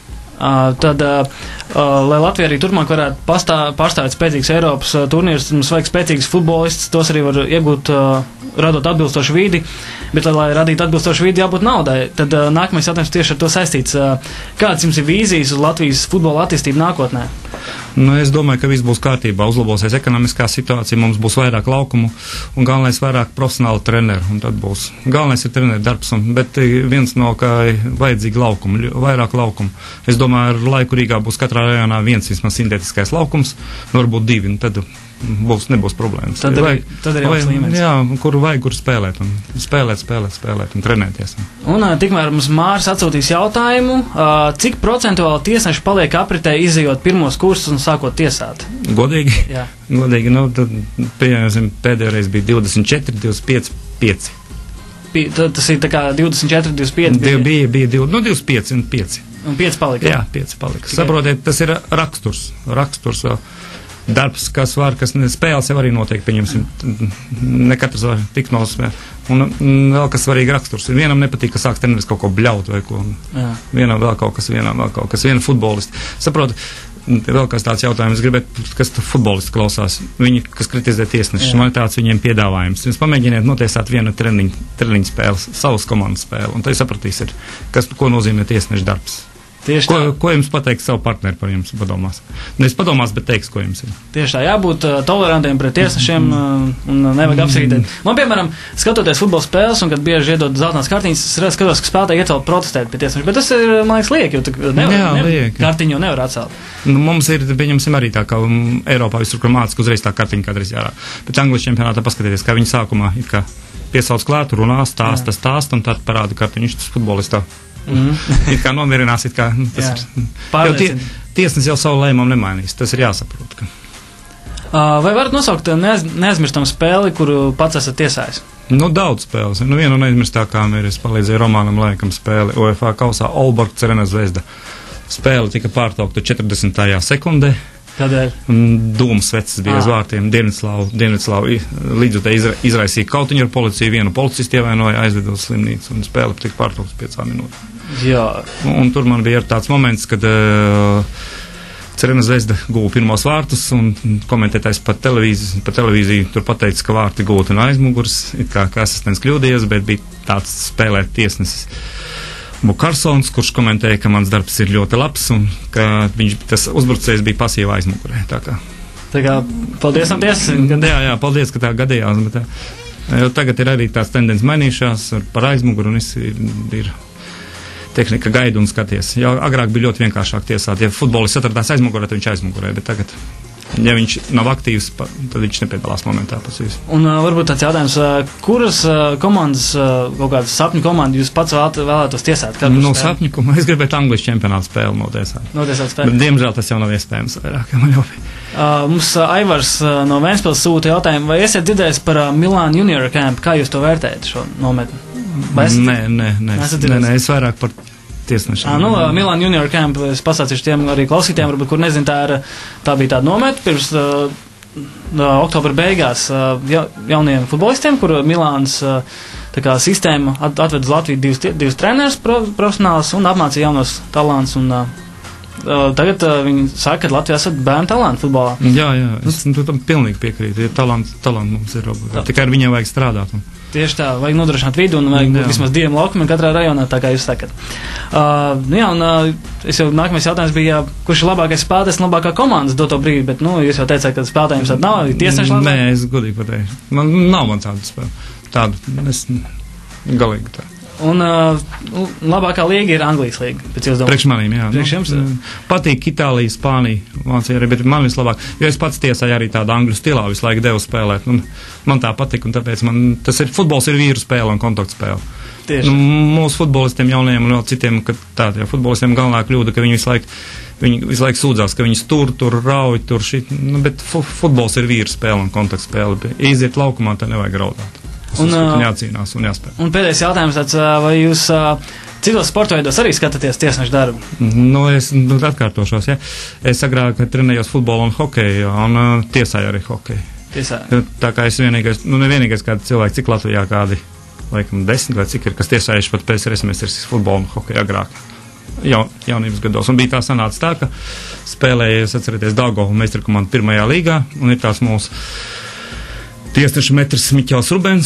Tad, lai Latvija arī turpmāk varētu pārstāvēt spēcīgas Eiropas turnīrus, mums vajag spēcīgas futbolistus, tos arī var iegūt, radot atbilstošu vidi, bet, lai radītu atbilstošu vidi, jābūt naudai. Tad nākamais jautājums tieši ar to saistīts. Kāds jums ir vīzijas uz Latvijas futbola attīstību nākotnē? Es domāju, ka viss būs kārtībā, uzlabosies ekonomiskā situācija, mums būs vairāk laukumu un galvenais vairāk profesionālu treneru, un tad būs. Galvenais ir treneru darbs, bet viens no kā vajadzīgi laukumu, vairāk laukumu. Es domāju, ar laiku Rīgā būs katrā rajonā viens vismaz sintētiskais laukums, varbūt divi, un tad nebūs problēmas. Tad arī augsts līmenis. Jā, kur vajag, kur spēlēt, un spēlēt un trenēties. Un tikmēr mums Māris atsūtīs jautājumu, cik procentuāli tiesneši paliek apritē izejot pirmos kursus un sākot tiesāt? Godīgi? Jā. Godīgi, tad pēdējā reiz bija 24, 25, 5. Tas ir tā kā 24, 25? Bija 25 un 5. Un 5 palika? Jā, 5 palika. Saprotiet, tas ir raksturs darbs, kas spēles jau arī notiek, pieņemsim, ne katrs var tikt no spēles. Un vēl kas svarīgi raksturs. Vienam nepatīk, ka sāks treneris kaut ko bļaut vai ko. Jā. Vienam vēl kaut kas, viena futbolisti. Saprotu, vēl kāds tāds jautājums, gribētu, kas futbolisti klausās, viņi, kas kritizē tiesneši, man ir tāds viņiem piedāvājums. Jūs pamēģiniet notiesāt vienu treniņu spēli, savas komandas spēli, un tad jūs sapratīsiet, ko nozīmē tiesneša darbs. Ko jums pateiks savu partneri par jums padomās? Nevis padomās, bet teiks, ko jums ir. Tieši tā, jābūt tolerantiem pret tiesnešiem un nevajag apsīdēt. Man, piemēram, skatoties futbola spēles, un kad bieži iedod zeltnās kartiņas, es skatos, ka spēlētāji iet vēl protestēt pie tiesnešiem, bet tas ir, man liekas, liek, jo kartiņu nevar atcelt. Mums ir, pieņemsim arī tā, ka Eiropā visur, kur mācas, ka uzreiz tā kartiņa kādreiz jārā. Bet Anglijas čempionātā paskatieties, kā viņi sākumā it kā piesauc klātu, runā, stāsta, un tad parāda kartiņu, tas futbolistā. It kā nomierinās, it kā tas ir. Tiesnes jau savu lēmumu nemainīs, tas ir jāsaprot. Vai varat nosaukt neaizmirstam spēli, kuru pats esat tiesājis? Daudz spēles. Viena no neaizmirstākām ir, es palīdzēju Romānam Laikam spēli UEFA kausā Olborg Cervena Zvezda. Spēle tika pārtraukta 40. sekundē. Kādēļ? Dūmas vecis bija uz vārtiem. Dienvidslāvu līdzutē izraisīja kautiņu ar policiju. Vienu policistu ievainoja, aizveda uz slimnīcu un spēle tika pārtraukta 5 minūtes. Jā. Un tur man bija tāds moments, kad Cervena Zvezda guva pirmos vārtus un komentētājs pa televīziju tur pateica, ka vārti gūti no aizmugurs, it kā asistents kļūdījies, bet bija tāds spēlēt tiesnesis Bukarsons, kurš komentēja, ka mans darbs ir ļoti labs un ka tas uzbrucējs bija pasīvā aizmugurē. Tā kā paldies un tiesas. Jā, paldies, ka tā gadījās. Bet, tagad ir arī tās tendences mainījušās par aizmuguru un viss ir tehnika gaida un skaties. Jā, agrāk bija ļoti vienkāršāk tiesāt. Ja futbolists atradās aizmugurē, tad viņš aizmugurē, bet tagad, ja viņš nav aktīvs, tad viņš nepiedalās momentā pasīs. Un varbūt tāds jautājums, kuras komandas, kaut kādas sapņu komandas jūs pats vēlētos tiesāt? Sapņu komandas, es gribētu Anglijas čempionātu spēli notiesāt. Bet, diemžēl, tas jau nav iespējams vairāk. Mums Aivars no Ventspils sūta jautājumu, vai esat dzirdējis par Milan Junior Camp? Kā jūs to vērtējat, šo nometni? Nē, es vairāk par tiesnešiem. Milan Junior Camp, es pasācīšu tiem arī klausītiem, varbūt, kur nezinu, tā bija tāda nometne pirms oktobra beigās jauniem futbolistiem, kur Milāns sistēma atved uz Latviju divus trenerus profesionālus un apmācīja jaunos talants. Tagad viņi saka, ka Latvijā esat bērnu talanti futbolā. Jā, es tam pilnīgi piekrītu. Talanti mums ir obligāti. Tikai ar viņiem vajag strādāt. Tieši tā, vajag nodrošināt vidu un vajag vismaz 2 laukumiem katrā rajonā, tā kā jūs sakat. Es jau nākamais jautājums bija, kurš ir labākais spēlētājs un labākā komandas doto brīdi, bet, jūs jau teicāt, ka spēlētājiem tad nav, tiesneši labāk? Nē, es godīgi pateikšu. Nav tādu spēli. Es galīgi tā. Un labākā līga ir Anglijas līga, pēc jūs domājat? Priekš manīm, jā. Priekš jums? Patīk Itālija, Spānija, Vācija arī, bet man vislabāk, jo es pats tiesāju arī tādu angļu stilā visu laiku devu spēlēt, un man tā patika, un tāpēc futbols ir vīru spēle un kontaktu spēle. Tieši. Mūsu futbolistiem jaunajiem un vēl citiem, ka tādiem futbolistiem galvenā kļūda, ka viņi visu laiku sūdzās, ka viņus tur rauj, bet futbols ir vīru spēle un kontaktu spēle. Iziet laukumā, tā nevajag raudāt. Un jācīnās un jāspēj. Un pēdējais jautājums tāds, vai jūs citos sporta veidos arī skatāties tiesnešu darbu? Es atkārtošos, ja. Es agrāk trenējos futbolu un hokeju, un tiesāju arī hokeju. Tiesāju. Tā kā es nevienīgais kādi cilvēki, cik Latvijā kādi, laikam 10 vai cik ir, kas tiesājuši pat PSRS meistaris futbolu un hokeju agrāk. Jaunības gados. Un bija tā sanāca tā, ka spēlējies, atcerieties, Daugavu meistarkomandu 1. līgā, un ir tās mūsu tiesneša metrs Miķels Rubens,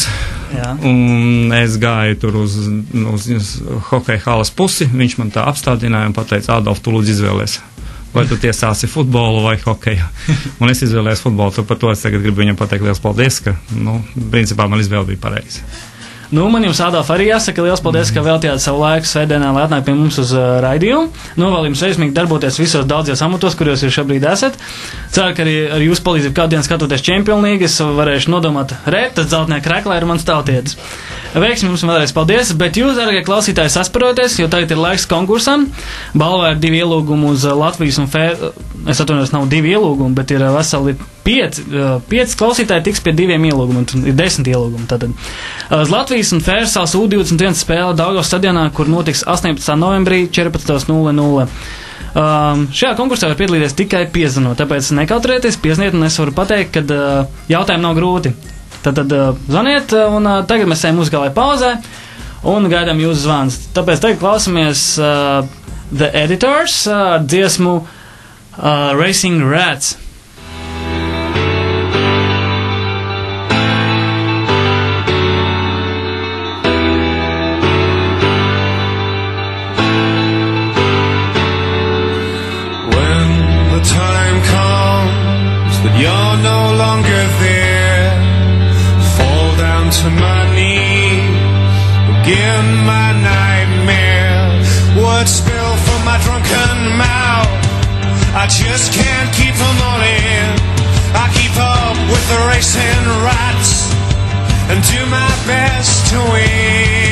un es gāju tur uz hokeja halas pusi, viņš man tā apstādināja un pateica, Ādolf, tu lūdzu izvēlies, vai tu tiesāsi futbolu vai hokeju. Un es izvēlējos futbolu, par to es tagad gribu viņam pateikt liels paldies, ka, principā man izvēle bija pareizi. Man jums, Ādolf, arī jāsaka liels paldies, ka veltījāt savu laiku svētdienā, lai atnāk pie mums uz raidījumu. Novēlu jums veiksmīgi darboties visos daudzos amatos, kuros jūs šobrīd esat. Ceru, ka arī ar jūsu palīdzību kādu dienu skatoties Champions League, es varēšu nodomāt tas zeltnie kreklē ir mans tautietis. Veiksmi jums vēlreiz paldies, bet jūs, dārgie klausītāji, sasparoties, jo tagad ir laiks konkursam. Balvā ir 2 ielūgumi uz Latvijas un es atvainojos, nav 2 ielūgumi, bet ir veseli 5 klausītāji tiks pie 2 ielūgumiem, ir 10 ielūgumi. Tātad. Uz Latvijas un Fērsals U21 spēle Daugavas stadionā, kur notiks 18. novembrī 14.00. Šajā konkursā var piedalīties tikai piezvanot, tāpēc nekautrēties, piezvaniet, un es varu pateikt, ka jautājumi nav grūti. Tad zvaniet, un tagad mēs ejam muzikālajā pauzē un gaidām jūsu zvans. Tāpēc tagad klausamies The Editors dziesmu Racing Rats. Time comes that you're no longer there, fall down to my knees, begin my nightmare. Words spill from my drunken mouth, I just can't keep them all in. I keep up with the racing rats and do my best to win.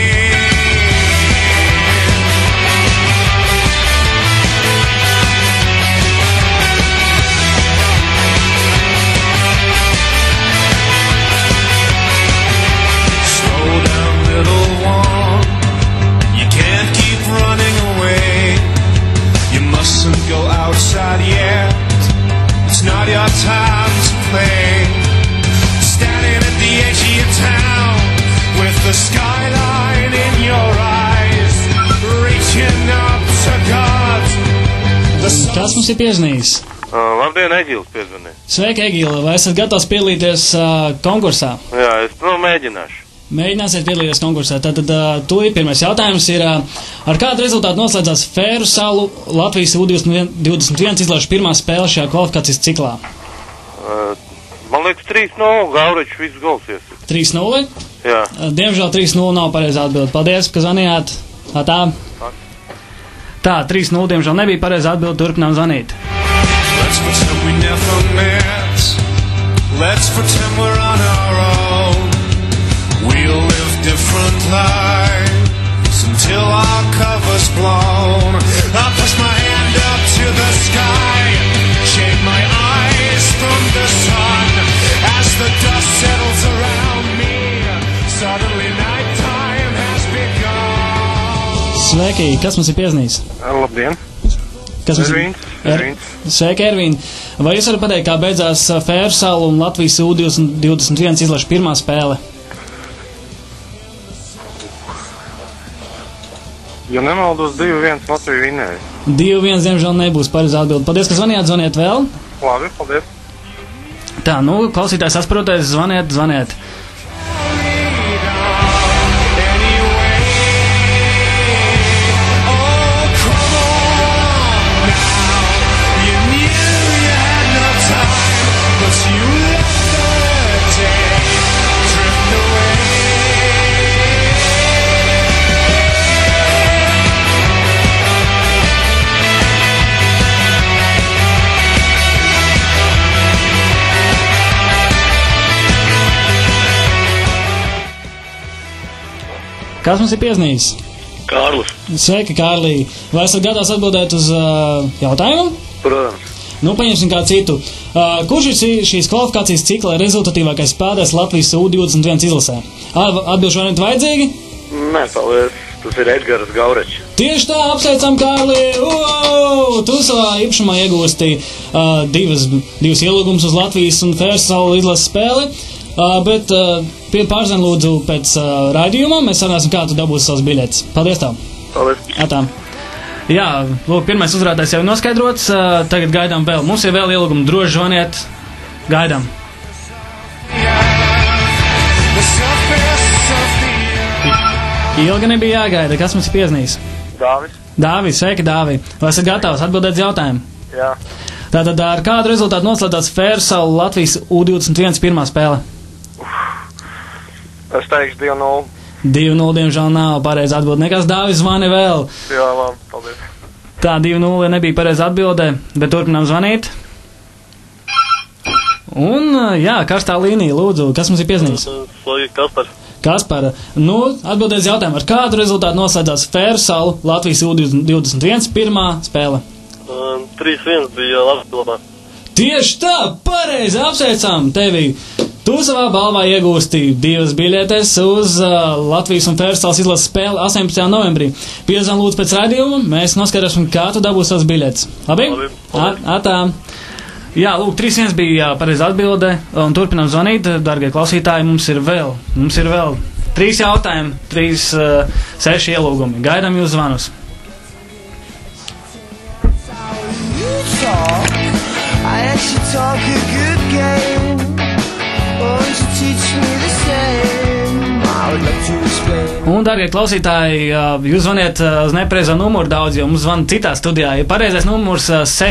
Go outside yet, it's not your time to play. Standing at the edge of your town with the skyline in your eyes, reaching up to God. Kas mums ir piezvanījis? Labdien, Egils piezvanīja. Sveiki, Egila, vai esat gatavs piedalīties konkursā? Jā, es mēģināšu. Mēģināsiet piedalīties konkursā. Tātad tūlīt pirmais jautājums ir, ar kādu rezultātu noslēdzās Fēru salu Latvijas U21 izlašu pirmā spēle šajā kvalifikācijas ciklā? Man liekas 3-0, Gauričs viss gols iesit. 3-0? Jā. Diemžēl 3-0 nav pareizā atbilde. Paldies, ka zvanījāt. Tā. Tā, 3-0, diemžēl nebija pareizā atbilde, turpinām zvanīt. Let's pretend we never met. Let's pretend we're on our own. We'll live different lives until our cover's blown. I'll push my hand up to the sky, shade my eyes from the sun. As the dust settles around me, suddenly nighttime has begun. Sveiki, kas mums ir piezvanījis? Labdien. Kas mums Ervīns. Sveiki, Ervīn. Vai jūs varat pateikt, kā beidzās Fēru salu un Latvijas U21 izlašu pirmā spēle? Ja nemaldos 2-1 Latvija vinēja. 2-1, diemžēl nebūs pareizā atbilde. Paldies, ka zvanījāt, zvaniet vēl. Labi, paldies. Tā, klausītājs saprotais, zvaniet. Kas mums ir piezvanījis? Kārlis. Sveiki, Kārlī. Vai esat gatavs atbildēt uz jautājumu? Protams. Paņemsim kā citu. Kurš ir šīs kvalifikācijas cikla rezultatīvākais spēlētājs Latvijas U21 izlasē? Atbilžu varianti vajadzīgi? Nē, paldies. Tas ir Edgars Gauričs. Tieši tā, apsveicam, Kārlī! Tu savā īpašumā iegūsti divas ielūgumus uz Latvijas un Fēru salu izlases spēli. Bet pārzvani lūdzu pēc raidījuma, mēs sarunāsim, kā tu dabūsi savas biļetes. Paldies tev! Paldies! Atā. Jā, lūk, pirmais uzrādājs jau ir noskaidrots, tagad gaidām vēl. Mums ir vēl ielūgumi, droši zvaniet, gaidām. Ilgi nebija jāgaida, kas mums ir piezvanījis? Dāvis, sveiki, Dāvi! Vai esat gatavs atbildēt jautājumu? Jā. Tātad ar kādu rezultātu noslēdzās Fēru salu Latvijas U21 pirmā spēle? Es teikšu 2-0. 2-0, diemžēl nav pareiza atbilde. Nekas, Dāvis, zvani vēl. Jā, labi, paldies. Tā, 2-0 nebija pareiza atbildē, bet turpinām zvanīt. Un, jā, karstā līnija, lūdzu, kas mums ir piezvanījis? Kaspar. Atbildēs jautājumu, ar kādu rezultātu noslēdzās Fēru salu Latvijas U21 pirmā spēle? 3-1 bija Latvijas. Tieši tā, pareizi, apsveicām tevi. Tu savā balvā iegūsti 2 biļetes uz Latvijas un Fēru salas izlases spēli 18. novembrī. Piezvan lūdzu pēc raidījuma, mēs noskaidrosim, kā tu dabūsi savas biļetes. Labi? Atā. Jā, lūk, 3-1 bija pareiza atbilde, un turpinām zvanīt, dargie klausītāji, mums ir vēl 3 jautājumi, 6 ielūgumi. Gaidām jūs zvanus. Un, darbie klausītāji, jūs zvaniet uz nepareizo numuru daudz, jo mums zvana citā studijā. Ir pareizais numurs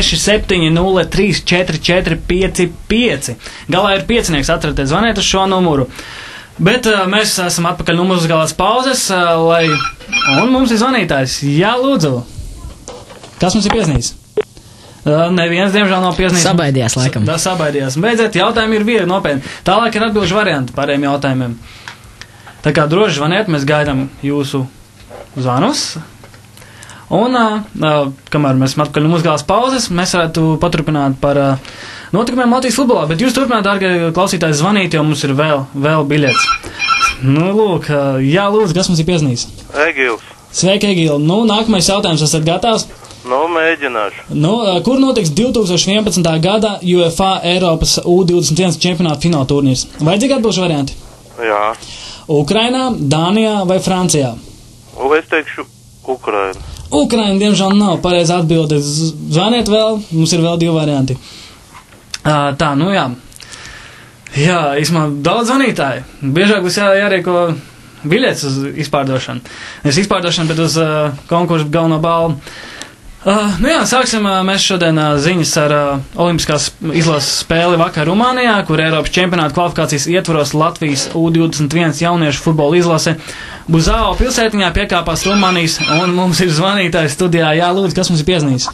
67034455. Galā ir piecinieks, atraties, zvaniet uz šo numuru. Bet mēs esam atpakaļ no muzikālās pauzes, un mums ir zvanītājs. Jā, lūdzu. Kas mums ir pieznījis? Neviens, diemžēl, nav pieznījis. Sabaidījās, laikam. Sabaidījās. Beidzot, jautājumi ir viegli nopietni. Tālāk ir atbilžu varianti pārējiem jautājumiem. Tā kā droši zvaniet, mēs gaidām jūsu zvanus. Un, kamēr mēs esam atpakaļ no muzikālās pauzes, mēs varētu paturpināt par notikumiem Latvijas futbolā. Bet jūs turpināt, dārgie klausītāji, zvanīt, jo mums ir vēl biļets. Nu, lūk, jā, lūdzu, kas mums ir pieznījis? Egils. Sveiki, Egil. Nu, nākamais jautājums, esat gatavs? Nu, mēģināšu. Nu, kur notiks 2011. gada UEFA Eiropas U21 čempionāta fināla turnīrs? Vajadzīgi atbilžu varianti? Jā. Ukrainā, Dānijā vai Francijā? Es teikšu Ukraina. Ukraina, diemžēl, nav pareiza atbilde. Zvaniet vēl, mums ir vēl divi varianti. Tā, nu jā. Jā, īsumā daudz zvanītāji. Biežāk būs jārīko biļets uz izpārdošanu. Nevis izpārdošanu, bet uz konkursu galveno balvu. Nu jā, sāksim mēs šodien ziņas ar Olimpiskās izlases spēli vakar Rumānijā, kur Eiropas čempionāta kvalifikācijas ietvaros Latvijas U21 jauniešu futbola izlase Buzāo pilsētiņā piekāpās Rumānijas, un mums ir zvanītājs studijā. Jā, lūdzu, kas mums ir pieznījis?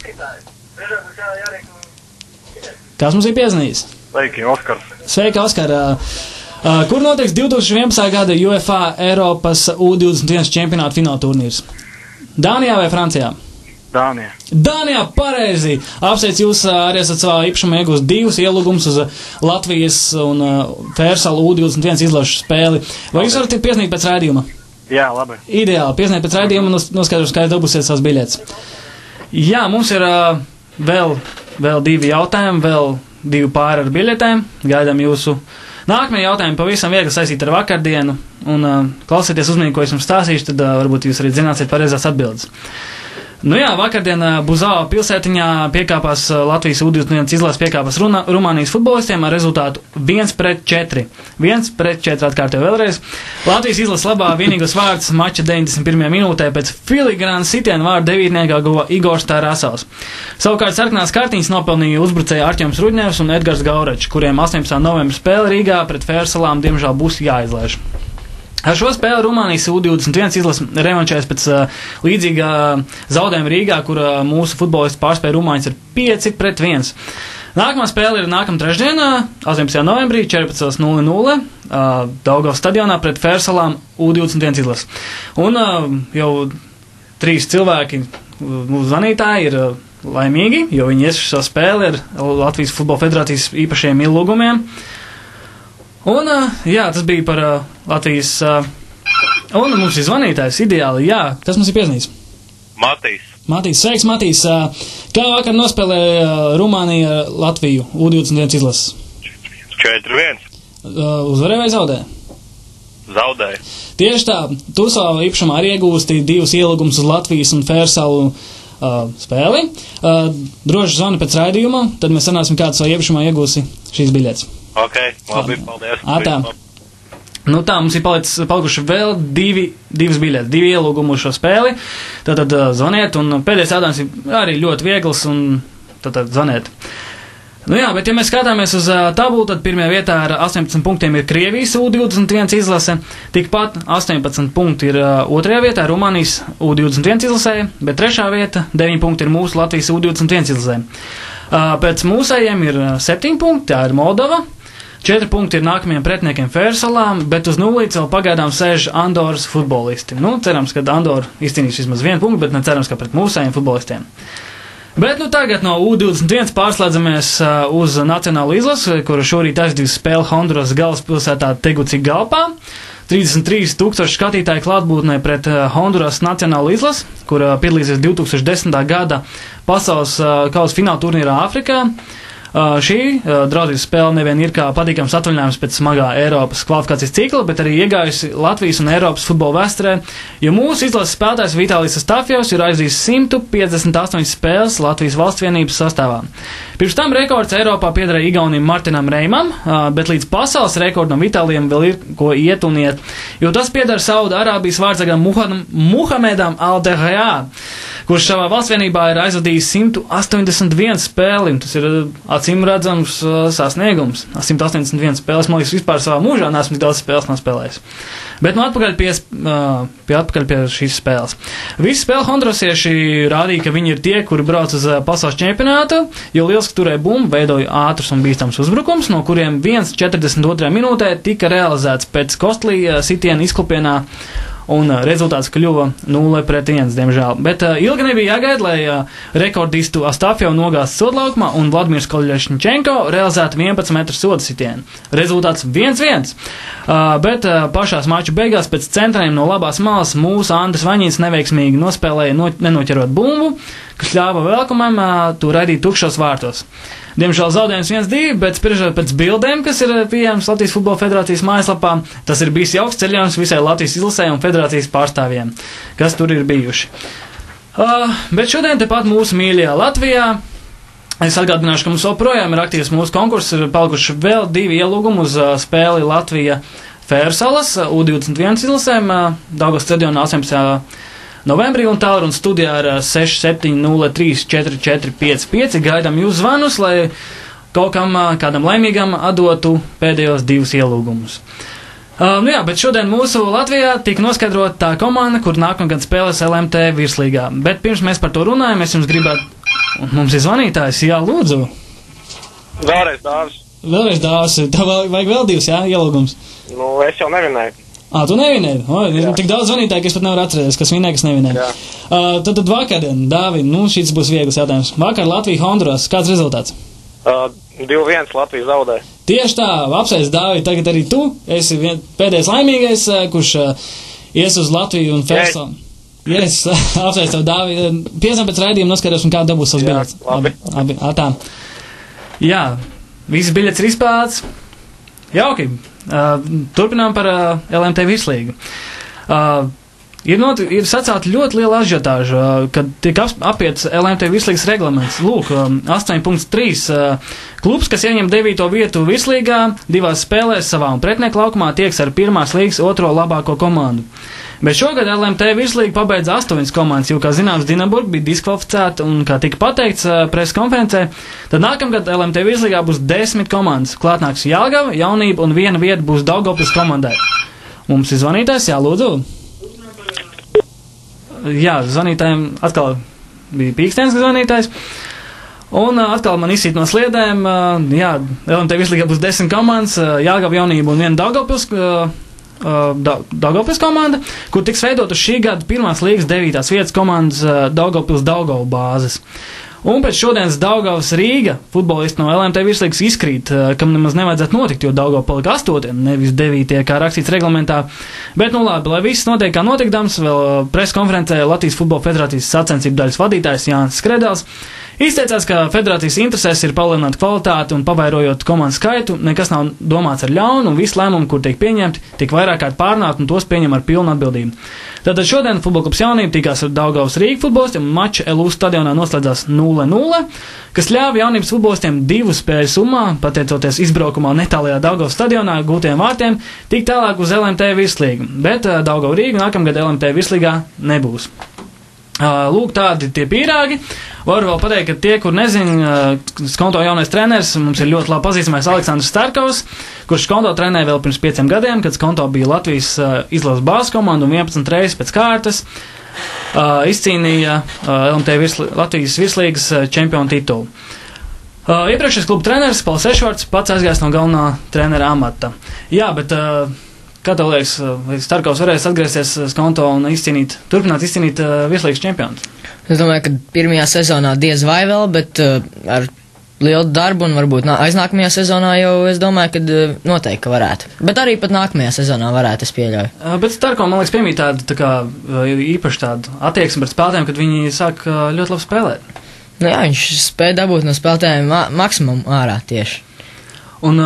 Kas mums ir pieznījis? Sveiki, Oskars. Sveiki, Oskar. Kur notiks 2011. gada UEFA Eiropas U21 čempionāta fināla turnīrs? Dānijā vai Francijā? Dānijā, pareizi! Apsveic jūs arī esat savā īpašumā iegūst divus ielūgumus uz Latvijas un Fērsalu U21 izlašu spēli. Vai jūs varat pieznīt pēc raidījuma? Jā, labi. Ideāli, pieznīt pēc raidījuma un noskaidros, kā jūs dabūsiet savas biļetes. Jā, mums ir vēl divi jautājumi, vēl divi pāri ar biļetēm. Gaidām jūsu nākamie jautājumi pavisam viegli saistīti ar vakardienu. Un klausieties uzmanīgi, ko es jums stāstīšu, tad varbūt jūs arī zināsiet pareizās atbildes. Nu jā, vakardien Buzāo pilsētiņā piekāpās Latvijas U21 izlases piekāpās Rumānijas futbolistiem ar rezultātu 1-4. 1-4 atkārtoju vēlreiz. Latvijas izlases labā vienīgos vārds mača 91. minūtē pēc filigrāna sitiena vārdu devītniekā guva Igors Tarasovs. Savukārt sarkanās kartiņas nopelnīja uzbrucēji Arķems Rudņevs un Edgars Gaurečs, kuriem 18. novembra spēle Rīgā pret Fērsalām diemžēl būs jāizlaiž. Ar šo spēli Rumānijas U21 izlase revanšēs pēc līdzīgā zaudējuma Rīgā, kur mūsu futbolisti pārspēja Rumāņus ar 5-1. Nākamā spēle ir nākamā trešdienā, 18. novembrī, 14.00 Daugavas stadionā pret Fērsalām U21 izlase. Un jau 3 cilvēki, mūsu zvanītāji, ir laimīgi, jo viņi ies šo spēli ar Latvijas Futbola Federācijas īpašiem ielūgumiem. Un, jā, tas bija par Latvijas, un mums ir zvanītājs, ideāli, jā, kas mums ir pieznījis? Matīs, sveiks, Matīs, kā vakar nospēlēja Rumānija Latviju U21 izlases? 4-1. Uzvarēja vai zaudēja? Zaudēja. Tieši tā, tu savā īpašumā arī iegūsti 2 ielūgumus uz Latvijas un Fērsalu spēli. Droši zvani pēc raidījuma, tad mēs sanāsim, kādu savā īpašumā iegūsi šīs biļetes. Ok, labi, paldies. Tā. Nu tā, mums ir palikuši vēl divas biļetes, 2 ielūgumu uz šo spēli. Tātad zvaniet, un pēdējais jautājums ir arī ļoti viegls, un tātad zvaniet. Nu jā, bet ja mēs skatāmies uz tabulu, tad pirmajā vietā ar 18 punktiem ir Krievijas U21 izlase, tikpat 18 punkti ir otrajā vietā Rumānijas U21 izlasē, bet trešā vieta 9 punkti ir mūsu Latvijas U21 izlasē. Pēc mūsējiem ir 7 punkti, tā ir Moldova. 4 punkti ir nākamajiem pretiniekiem Fērsalām, bet uz nulītes vēl pagaidām sēž Andoras futbolisti. Nu, cerams, ka Andora izcīnīs vismaz 1 punktu, bet necerams, ka pret mūsējiem futbolistiem. Bet nu tagad no U21 pārslēdzamies uz nacionālu izlasi, kura šorīt aizdīs spēli Honduras galvaspilsētā Tegucigalpā. 33,000 skatītāju klātbūtnē pret Honduras nacionālu izlasi, kura piedalīsies 2010. gada pasaules kausa fināla turnīrā Āfrikā. Šī draudzības spēle nevien ir kā patīkams atvaļinājums pēc smagā Eiropas kvalifikācijas cikla, bet arī iegājusi Latvijas un Eiropas futbola vēsturē, jo mūsu izlases spēlētājs Vitālijs Astafjevs ir aizvadījis 158 spēles Latvijas valsts vienības sastāvā. Pirms tam rekords Eiropā piederēja Igaunim Martinam Reimam, bet līdz pasaules rekordam Vitālijam vēl ir ko iet un iet, jo tas pieder Sauda-Arābijas vārdsargam Muhamedam Al-Dehajā, kurš savā valsts vienībā ir aizvadījis 181 spēli, un tas ir acīm redzams sasniegums. 181 spēles, man liekas, vispār savā mūžā neesmu tik daudz spēles nospēlējis. Bet nu atpakaļ pie šīs spēles. Visi spēle hondurasieši rādīja, ka viņi ir tie, kuri brauc uz pasaules čempionātu, jo lieliski turēja bumbu, veidoja ātrus un bīstams uzbrukums, no kuriem 1:42 minūtē tika realizēts pēc Kostlī sitiena izklupienā, un rezultāts kļuva 0-1, diemžēl. Bet ilgi nebija jāgaida, lai rekordistu Astafjevu nogāzt sodlaukumā un Vladimirs Koļešņčenko realizētu 11 metru soda sitienu. Rezultāts 1-1. Bet pašās maču beigās pēc centriem no labās malas mūsu Andris Vaņins neveiksmīgi nospēlēja nenoķerot bumbu, kas ļāva velkumam to raidīt tukšos vārtos. Diemžēl zaudējums 1-2, bet spriežot pēc bildēm, kas ir pieejams Latvijas Futbola Federācijas mājaslapā, tas ir bijis jauks ceļojums visai Latvijas izlasē un federācijas pārstāvjiem, kas tur ir bijuši. Bet šodien tepat mūsu mīļajā Latvijā, es atgādināšu, ka mums joprojām ir aktīvs mūsu konkurss, ir palikuši vēl 2 ielūgumi uz spēli Latvija Fērsalas U21 izlasēm, Daugavas stadionā 18. novembrī, un tālruni studijā ar 6703 4455 gaidām jūs zvanus, lai kaut kam, kādam laimīgam atdotu pēdējos 2 ielūgumus. Jā, bet šodien mūsu Latvijā tika noskaidrota tā komanda, kur nākamgad spēlēs LMT virslīgā. Bet pirms mēs par to runājam, es jums gribētu, un mums ir zvanītājs, jā, lūdzu. Vēlreiz Dāvis. Vēlreiz Dāvis, tev vajag vēl 2, jā, ielūgums. Nu, es jau nevinēju. Tu nevinēji? Ir tik daudz zvanītāji, ka es pat nevaru atcerēties, kas vinēja, kas nevinēja. Tad vakardien, Dāvi, šis būs viegls jautājums. Vakar Latvija Honduras, kāds rezultāts? 2-1 Latvija zaudē. Tieši tā, apsveic Dāvi, tagad arī tu esi pēdējais laimīgais, kurš ies uz Latviju un Fērsalu. Yes, apsveic tev, Dāvi. Piecam pēc raidījuma noskaidrosim, kā dabūs savus biļetes. Labi. Tā. Jā, visas biļetes ir izpēlētas. Jauki. Turpinām par LMT virslīgu. Ir sacēta ļoti liela ažiotāža, kad tiek apiets LMT virslīgas reglaments. Lūk, 8.3. Klubs, kas ieņem 9. vietu virslīgā, 2 spēlēs savā un pretinieku laukumā tieks ar 1. līgas 2. labāko komandu. Bet šogad LMT virslīga pabeidza 8 komandas, jo, kā zināms, Dinaburg bija diskvalificēta un, kā tika pateikts preses konferencē, tad nākamgad LMT virslīgā būs 10 komandas. Klātnāks Jelgava, Jaunība un 1 vieta būs Daugavpils komandai. Mums ir zvanītājs, jā, lūdzu. Jā, zvanītājiem atkal bija Pīkstens zvanītājs. Un atkal man izsīt no sliedēm, jā, LMT virslīgā būs 10 komandas, Jelgava, Jaunība un 1 Daugavpils komanda, kur tiks veidota šī gada 1. līgas 9. vietas komandas Daugavpils Daugavu bāzes. Un pēc šodienas Daugavas Rīga futbolisti no LMT virslīgas izkrīt, kam nemaz nevajadzētu notikt, jo Daugava palika 8, nevis 9, kā rakstīts reglamentā. Bet, labi, lai viss notiek kā notikdams, vēl preses konferencē Latvijas Futbola Federācijas sacensību daļas vadītājs Jānis Skredels izteicās, ka federācijas interesēs ir palielināt kvalitāti un pavairojot komandu skaitu, nekas nav domāts ar ļaunu, un visi lēmumi, kur tiek pieņemti, tiek vairāk kārt pārnākt, un tos pieņem ar pilnu atbildību. Tātad šodien Futbola klubs Jaunība tikās ar Daugavas Rīga futbolistiem, un mačs LU stadionā noslēdzās 0-0, kas ļāva Jaunības futbolistiem 2 spēļu summā, pateicoties izbraukumā netālajā Daugavas stadionā gūtiem vārtiem, tik tālāk uz LMT virslīgu, bet Daugava Rīga nākamgad LMT virslīgā nebūs. Lūk, tādi tie pīrāgi. Varu vēl pateikt, ka tie, kur nezin, Skonto jaunais treneris, mums ir ļoti labi pazīstamais Aleksandrs Starkovs, kurš Skonto trenēja vēl pirms 5 gadiem, kad Skonto bija Latvijas izlases bāzes komanda un 11 reizes pēc kārtas izcīnīja LMT Latvijas virslīgas čempionu titulu. Iepriekšējais kluba treneris Pauls Ešvarts pats aizgājis no galvenā trenera amata. Jā, bet kā tev liekas, vai Starkovs varēs atgriezties Skonto un turpināt izcīnīt virslīgas čempionus? Es domāju, ka pirmajā sezonā diez vai vēl, bet ar lielu darbu un varbūt aiznākamajā sezonā jau es domāju, ka noteikti varētu. Bet arī pat nākamajā sezonā varētu, es pieļauju. Bet Starkovam, man liekas, piemīt tāda īpaši tāda attieksme pret spēlētājiem, kad viņi sāk ļoti labi spēlēt. Nu jā, viņš spēja dabūt no spēlētājiem maksimumu ārā tieši. Un,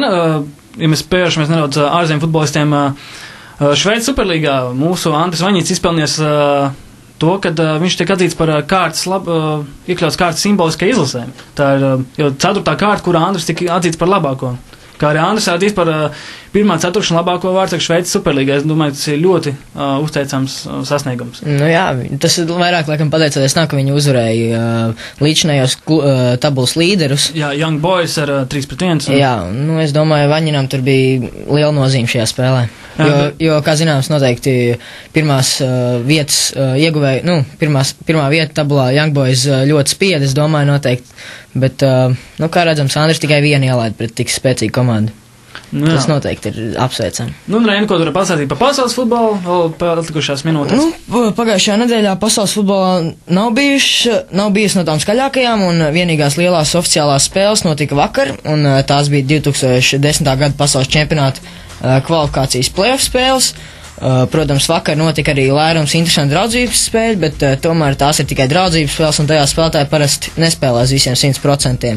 ja mēs pēršamies nedaudz ārzemju futbolistiem, Šveices Superlīgā mūsu Andris Vaņīts izpelnies to, kad viņš tiek atzīts par iekļauts kārtas simboliskai izlasēm. Tā ir jau 4. kārta, kurā Andris tika atzīts par labāko. Kā arī Andris atzīts par pirmā ceturkšņa labāko vārdsargu Šveices Superlīgā. Es domāju, tas ir ļoti uzteicams sasniegums. Nu jā, tas ir vairāk, laikam, pateicoties tam, ka viņi uzvarēja līdzinējos tabulas līderus. Jā, Young Boys ar 3-1. Jā, nu es domāju, Vaņinam tur bija liela nozīme šajā spēlē. Jo, kā zināms, noteikti pirmās vietas ieguvēja, nu, pirmā vieta tabulā Young Boys ļoti spied, es domāju, noteikti. Bet, nu, kā redzams, Andris tikai vienu ielaid pret tik spēcīgu komandu. Nu, tas noteikti ir apsveicami. Nu, Reini, ko tu vari pasāstīt par pasaules futbolu, vēl atlikušās minūtes? Nu, pagājušajā nedēļā pasaules futbolā nav bijis no tām skaļākajām, un vienīgās lielās oficiālās spēles notika vakar, un tās bija 2010. gada pasaules čempionāta kvalifikācijas playoff spēles. Protams, vakar notika arī lērums interesanti draudzības spēļi, bet tomēr tās ir tikai draudzības spēles, un tajā spēlētāji parasti nespēlē uz visiem 100%.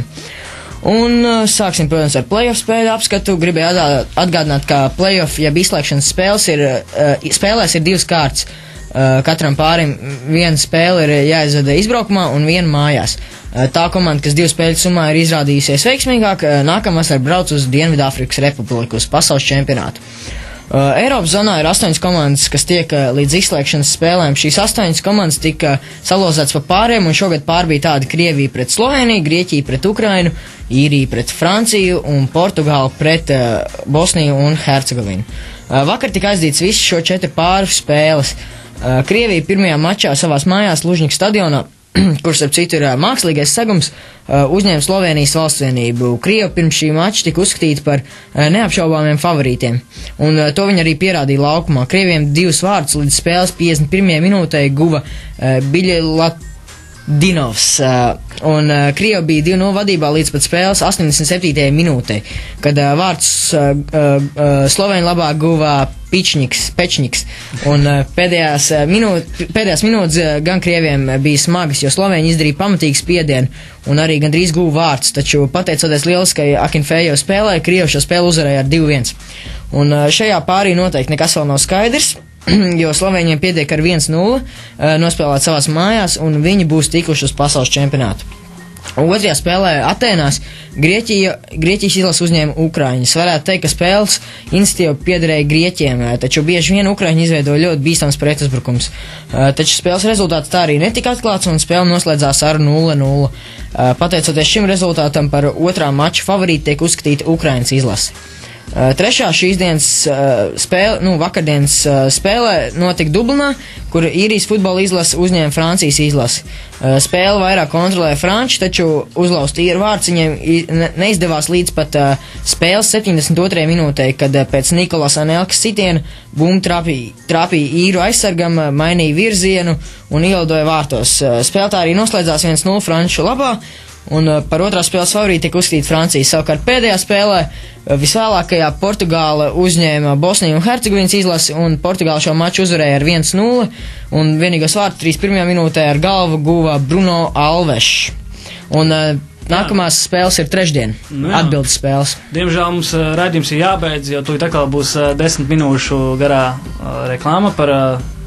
Un sāksim, protams, ar playoff spēļu apskatu. Gribēju atgādināt, ka playoff, jeb izslēgšanas spēlēs ir 2 kārtas. Katram pārim viena spēle ir jāizvada izbraukumā un viena mājās. Tā komanda, kas 2 spēļu summā ir izrādījusies veiksmīgāk, nākamvasar brauc uz Dienvidāfrikas Republiku uz pasaules čempionātu. Eiropas zonā ir 8 komandas, kas tiek līdz izslēgšanas spēlēm. Šīs 8 komandas tika salozētas pa pāriem, un šogad pār bija tādi: Krievija pret Sloveniju, Grieķija pret Ukrainu, Īrija pret Franciju un Portugāla pret Bosniju un Hercegovinu. Vakar tika aizdīts visu šo 4 pāru spēles. Krievija pirmajā mačā savās mājās Lužņikas stadionā, kurš ap citu ir mākslīgais segums, uzņēma Slovenijas valstsvienību. Krievi pirms šī mača tika uzskatīti par neapšaubāmiem favorītiem, un to viņi arī pierādīja laukumā. Krieviem 2 vārdus līdz spēles 51. minūtei guva Dinovs, un Krievi bija 2-0 vadībā līdz pat spēles 87. minūtei, kad vārds Slovēņu labā guva Pečņiks, un pēdējās minūtes gan Krieviem bija smagas, jo Slovēņi izdarīja pamatīgu spiedienu un arī gandrīz guva vārds, taču pateicoties lieliskai Akinfejev spēlē, Krievi šo spēli uzvarēja ar 2-1. Un šajā pārī noteikti nekas vēl nav skaidrs, jo Slovēņiem pietiek ar 1-0 nospēlēt savās mājās, un viņi būs tikuši uz pasaules čempionātu. Otrajā spēlē Atēnās Grieķijas izlase uzņēma Ukraiņus. Varētu teikt, ka spēles iniciatīva piederēja Grieķiem, taču bieži vien Ukraiņi izveidoja ļoti bīstams pretuzbrukums. Taču spēles rezultāts tā arī netika atklāts, un spēle noslēdzās ar 0-0. Pateicoties šim rezultātam, par otrā mača favorīti tiek uzskatīta Ukraiņas izlase. Trešā šīs dienas vakardienas spēlē notika Dublinā, kur Īrijas futbola izlase uzņēma Francijas izlasi. Spēle vairāk kontrolēja franči, taču uzlauzt īru vārds viņiem neizdevās līdz pat spēles 72. minūtei, kad pēc Nikolas Anelkas sitiena bumba trāpīja īru aizsargam, mainīja virzienu un ielidoja vārtos. Spēle tā arī noslēdzās 1-0 franču labā, un par otrās spēles favorīti tika uzskatīta Francija. Savukārt pēdējā spēlē visvēlākajā Portugāla uzņēma Bosniju un Hercegovinas izlasi, un Portugāla šo maču uzvarēja ar 1-0, un vienīgos vārtus 31. minūtē ar galvu guva Bruno Alves. Un nākamās spēles ir trešdien, atbildes spēles. Diemžēl mums raidījums ir jābeidz, jo tūlīt atkal būs 10 minūšu garā reklāma par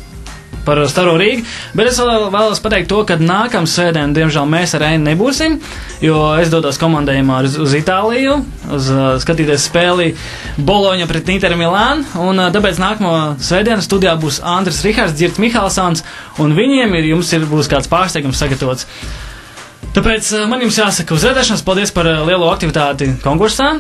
Staro Rīgu, bet es vēlos pateikt to, ka nākamā svētdien, diemžēl, mēs ar Reini nebūsim, jo es dodos komandējumā uz Itāliju, skatīties spēli Boloņa pret Interu Milānu, un tāpēc nākamo svētdienu studijā būs Andris Rihards, Dzirts Mihālsons, un viņiem būs kāds pārsteigums sagatavots. Tāpēc man jums jāsaka uz redzēšanos, paldies par lielo aktivitāti konkursā,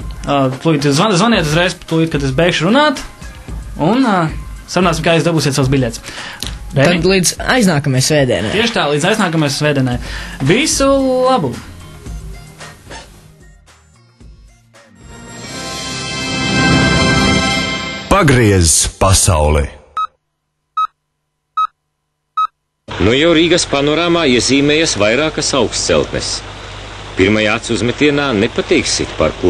zvaniet uzreiz, kad es beigšu runāt, un sarunāsim, kā jūs dabūsiet savus biļetes. Tad līdz aiznākamajai svētdienai. Tieši tā, līdz aiznākamajai svētdienai. Visu labu! Pagriez pasauli! Nu jau Rīgas panorāmā iezīmējas vairākas augstceltnes. Pirmajā acu uzmetienā nepateiksit, par ko